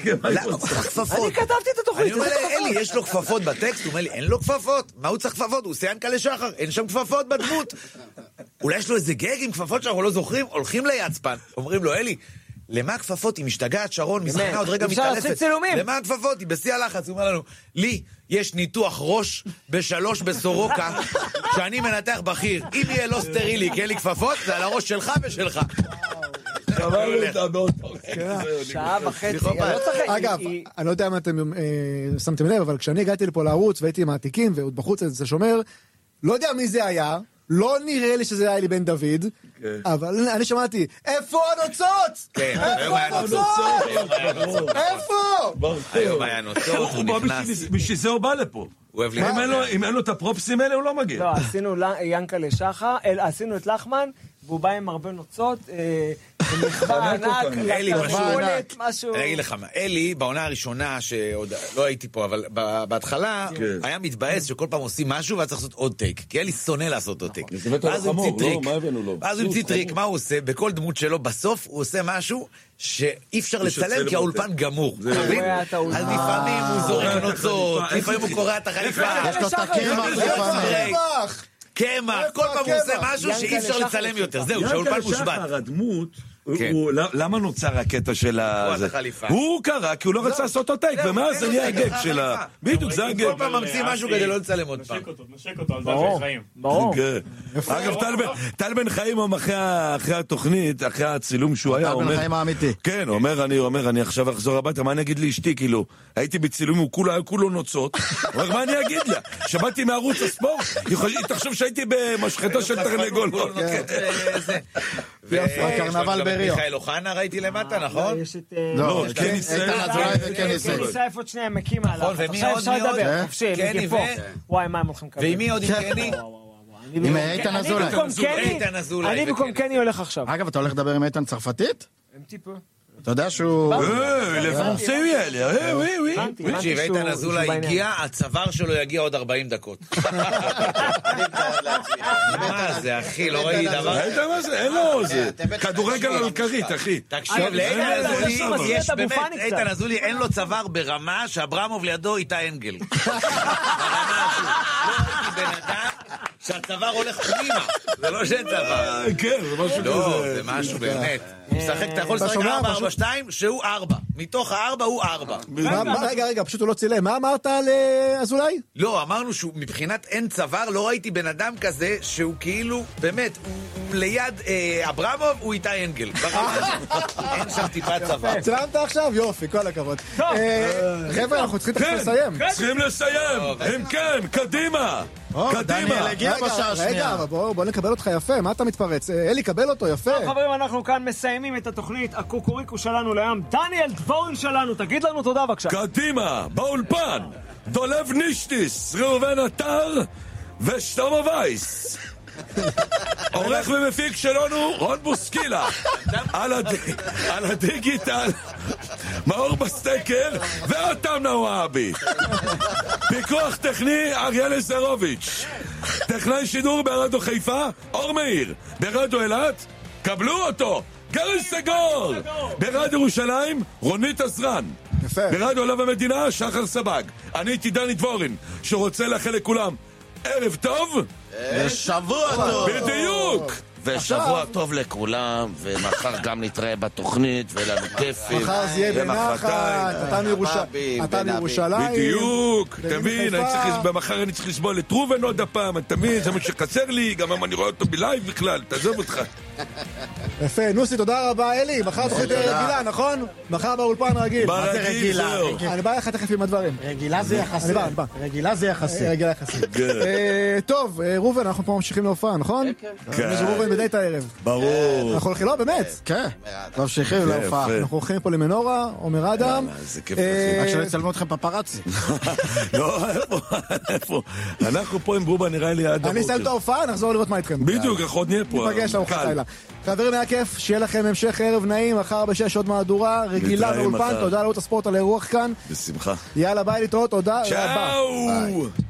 אני כתבתי את התוכנית. אני אומר אלי, יש לו כפפות בטקסט? הוא אומר לי, אין לו כפפות. מה הוא צריך כפפות? הוא עושה ינקלה שחר, אין שם כפפות בדמות. אולי יש לו איזה גג עם כפפות שאנחנו לא זוכרים, הולכים ליצפן, אומרים לו, אלי, למה הכפפות? היא משתגעת, שרון, משחקה עוד רגע מתעלפת. למה הכפפות? היא בשיא הלחץ, הוא אומר לנו, לי יש ניתוח ראש ב3 בסורוקה, שאני מנתח בכיר, אם יהיה לא סטרילי, כי אין לי כפפות, זה על הראש שלך ושלך. שעה וחצי. אגב, אני לא יודע אם אתם שמתם לב, אבל כשאני הגעתי לפה לערוץ והייתי עם העתיקים, ועוד בחוץ אצל שומר, לא יודע מי זה היה, לא נראה לי שזה היה אלי בן דוד, אבל אני שמעתי, איפה הנוצות? כן, איפה הנוצות? איפה? היום היה נוצות, הוא נכנס. בשביל זה הוא בא לפה. אם אין לו את הפרופסים האלה, הוא לא מגיע. לא, עשינו ינקלה שחר, עשינו את לחמן, והוא בא עם הרבה נוצות, אלי, משהו. אני אגיד לך מה, אלי, בעונה הראשונה, שעוד לא הייתי פה, אבל בהתחלה, היה מתבאס שכל פעם עושים משהו, ואז צריך לעשות עוד טייק. כי אלי שונא לעשות עוד טייק. ואז הוא המציא טריק, מה הוא עושה? בכל דמות שלו, בסוף הוא עושה משהו שאי אפר לצלם, כי האולפן גמור. אז לפעמים הוא זורק נוצות, לפעמים הוא קורא את החליפה. יש לו את הקמח. קמח, כל פעם הוא עושה משהו שאי אפשר לצלם יותר. זהו, שהאולפן מושבת. הדמות, למה נוצר הקטע של הזה? הוא קרא, כי הוא לא רצה לעשות אותו טייק, ומאז זה נהיה הגג שלה. בדיוק, זה הגג. כל פעם ממציא משהו כדי לא לצלם עוד פעם. נשק אותו, על דף חיים. ברור. אגב, טל בן חיים אחרי התוכנית, אחרי הצילום שהוא היה, טל בן חיים האמיתי. כן, הוא אומר, אני עכשיו אחזור הביתה, מה אני אגיד לאשתי, כאילו, הייתי בצילום, הוא כולו נוצות, הוא אומר, מה אני אגיד לה? שבאתי מערוץ הספורט, היא תחשוב שהייתי במשחטה של תרנגול. קרנבל בריו. מיכאל אוחנה ראיתי למטה, נכון? לא, כן ישראל. כן ישראל עוד שנייה מקים עליו. ומי עוד? קני וואי, מה הם הולכים לקבל? ועם מי עוד עם קני? עם איתן אזולאי. אני במקום קני הולך עכשיו. אגב, אתה הולך לדבר עם איתן צרפתית? עם טיפה. אתה יודע שהוא... תקשיב, איתן אזולאי הגיע, הצוואר שלו יגיע עוד 40 דקות. מה זה, אחי, לא ראיתי דבר. אין לו זה. כדורגל על כרית, אחי. תקשיב, לאיתן אזולאי אין לו צוואר ברמה שאברמוב לידו איתה אנגל. ברמה הזו. לא ראיתי בן אדם שהצוואר הולך פנימה. זה לא שאין צוואר. כן, זה משהו כזה. לא, זה משהו באמת. אתה יכול לשחק 4-4-2 שהוא 4. מתוך ה-4 הוא 4. רגע, פשוט הוא לא צילם. מה אמרת על אזולאי? לא, אמרנו שהוא מבחינת אין צוואר, לא ראיתי בן אדם כזה שהוא כאילו, באמת, הוא ליד אברמוב, הוא איתה אנגל. אין שם טיפה צוואר. צילמת עכשיו? יופי, כל הכבוד. חבר'ה, אנחנו צריכים לסיים. צריכים לסיים. אם כן, קדימה. דניאל הגיע בשעה שנייה. רגע, בוא נקבל אותך יפה, מה אתה מתפרץ? אלי, קבל אותו יפה. טוב חברים, אנחנו כאן מסיימים את התוכנית הקוקוריקו שלנו להיום. דניאל דבורין שלנו, תגיד לנו תודה בבקשה. קדימה, באולפן, דולב נישטיס, ראובן עטר ושלמה וייס. עורך ומפיק שלנו רון בוסקילה. על הדיגיטל מאור בסטקר ואותם נוואבי. פיקוח טכני אריאל זרוביץ'. טכנאי שידור ברדיו חיפה אור מאיר. ברדיו אילת קבלו אותו גרי סגור. ברדיו ירושלים רונית עזרן. ברדיו לב המדינה שחר סבג. אני הייתי דני דבורין שרוצה לאחל לכולם ערב טוב ושבוע טוב. בדיוק. ושבוע טוב לכולם, ומחר גם נתראה בתוכנית, ולנו כיפים. מחר זה יהיה בנחת, אתה מירושלים. בדיוק, אתה מבין, במחר אני צריך לסבול את רובן עוד הפעם, אתה מבין, זה מה שחסר לי, גם אם אני רואה אותו בלייב בכלל, תעזוב אותך. יפה, נוסי, תודה רבה, אלי, מחר תוכנית רגילה, נכון? מחר באולפן רגיל. ברגיל, זהו. אני בא לך תכף עם הדברים. רגילה זה יחסי. רגילה זה יחסי. רגילה יחסי. טוב, רובן, אנחנו פה ממשיכים להופעה, נכון? כן. רובן בדי את הערב. ברור. אנחנו הולכים, לא, באמת. כן. ממשיכים להופעה. אנחנו הולכים פה למנורה, עומר אדם. זה כיף. רק שלא יצלמו אתכם פפרצי. לא, איפה? אנחנו פה עם בובה, נראה לי עד הבוקר. אני אסיים את ההופעה, נחזור לראות מה איתכם. בדיוק, אנחנו עוד נהיה פה. ניפגש לארוחת לילה. חברים, היה כיף, שיהיה לכם המשך ערב נעים, מחר ב6 עוד מהדורה, רגילה באולפן, תודה לערוץ הספורט על האירוח כאן. בשמחה. יאללה, ביי, להתראות, תודה. צ'או!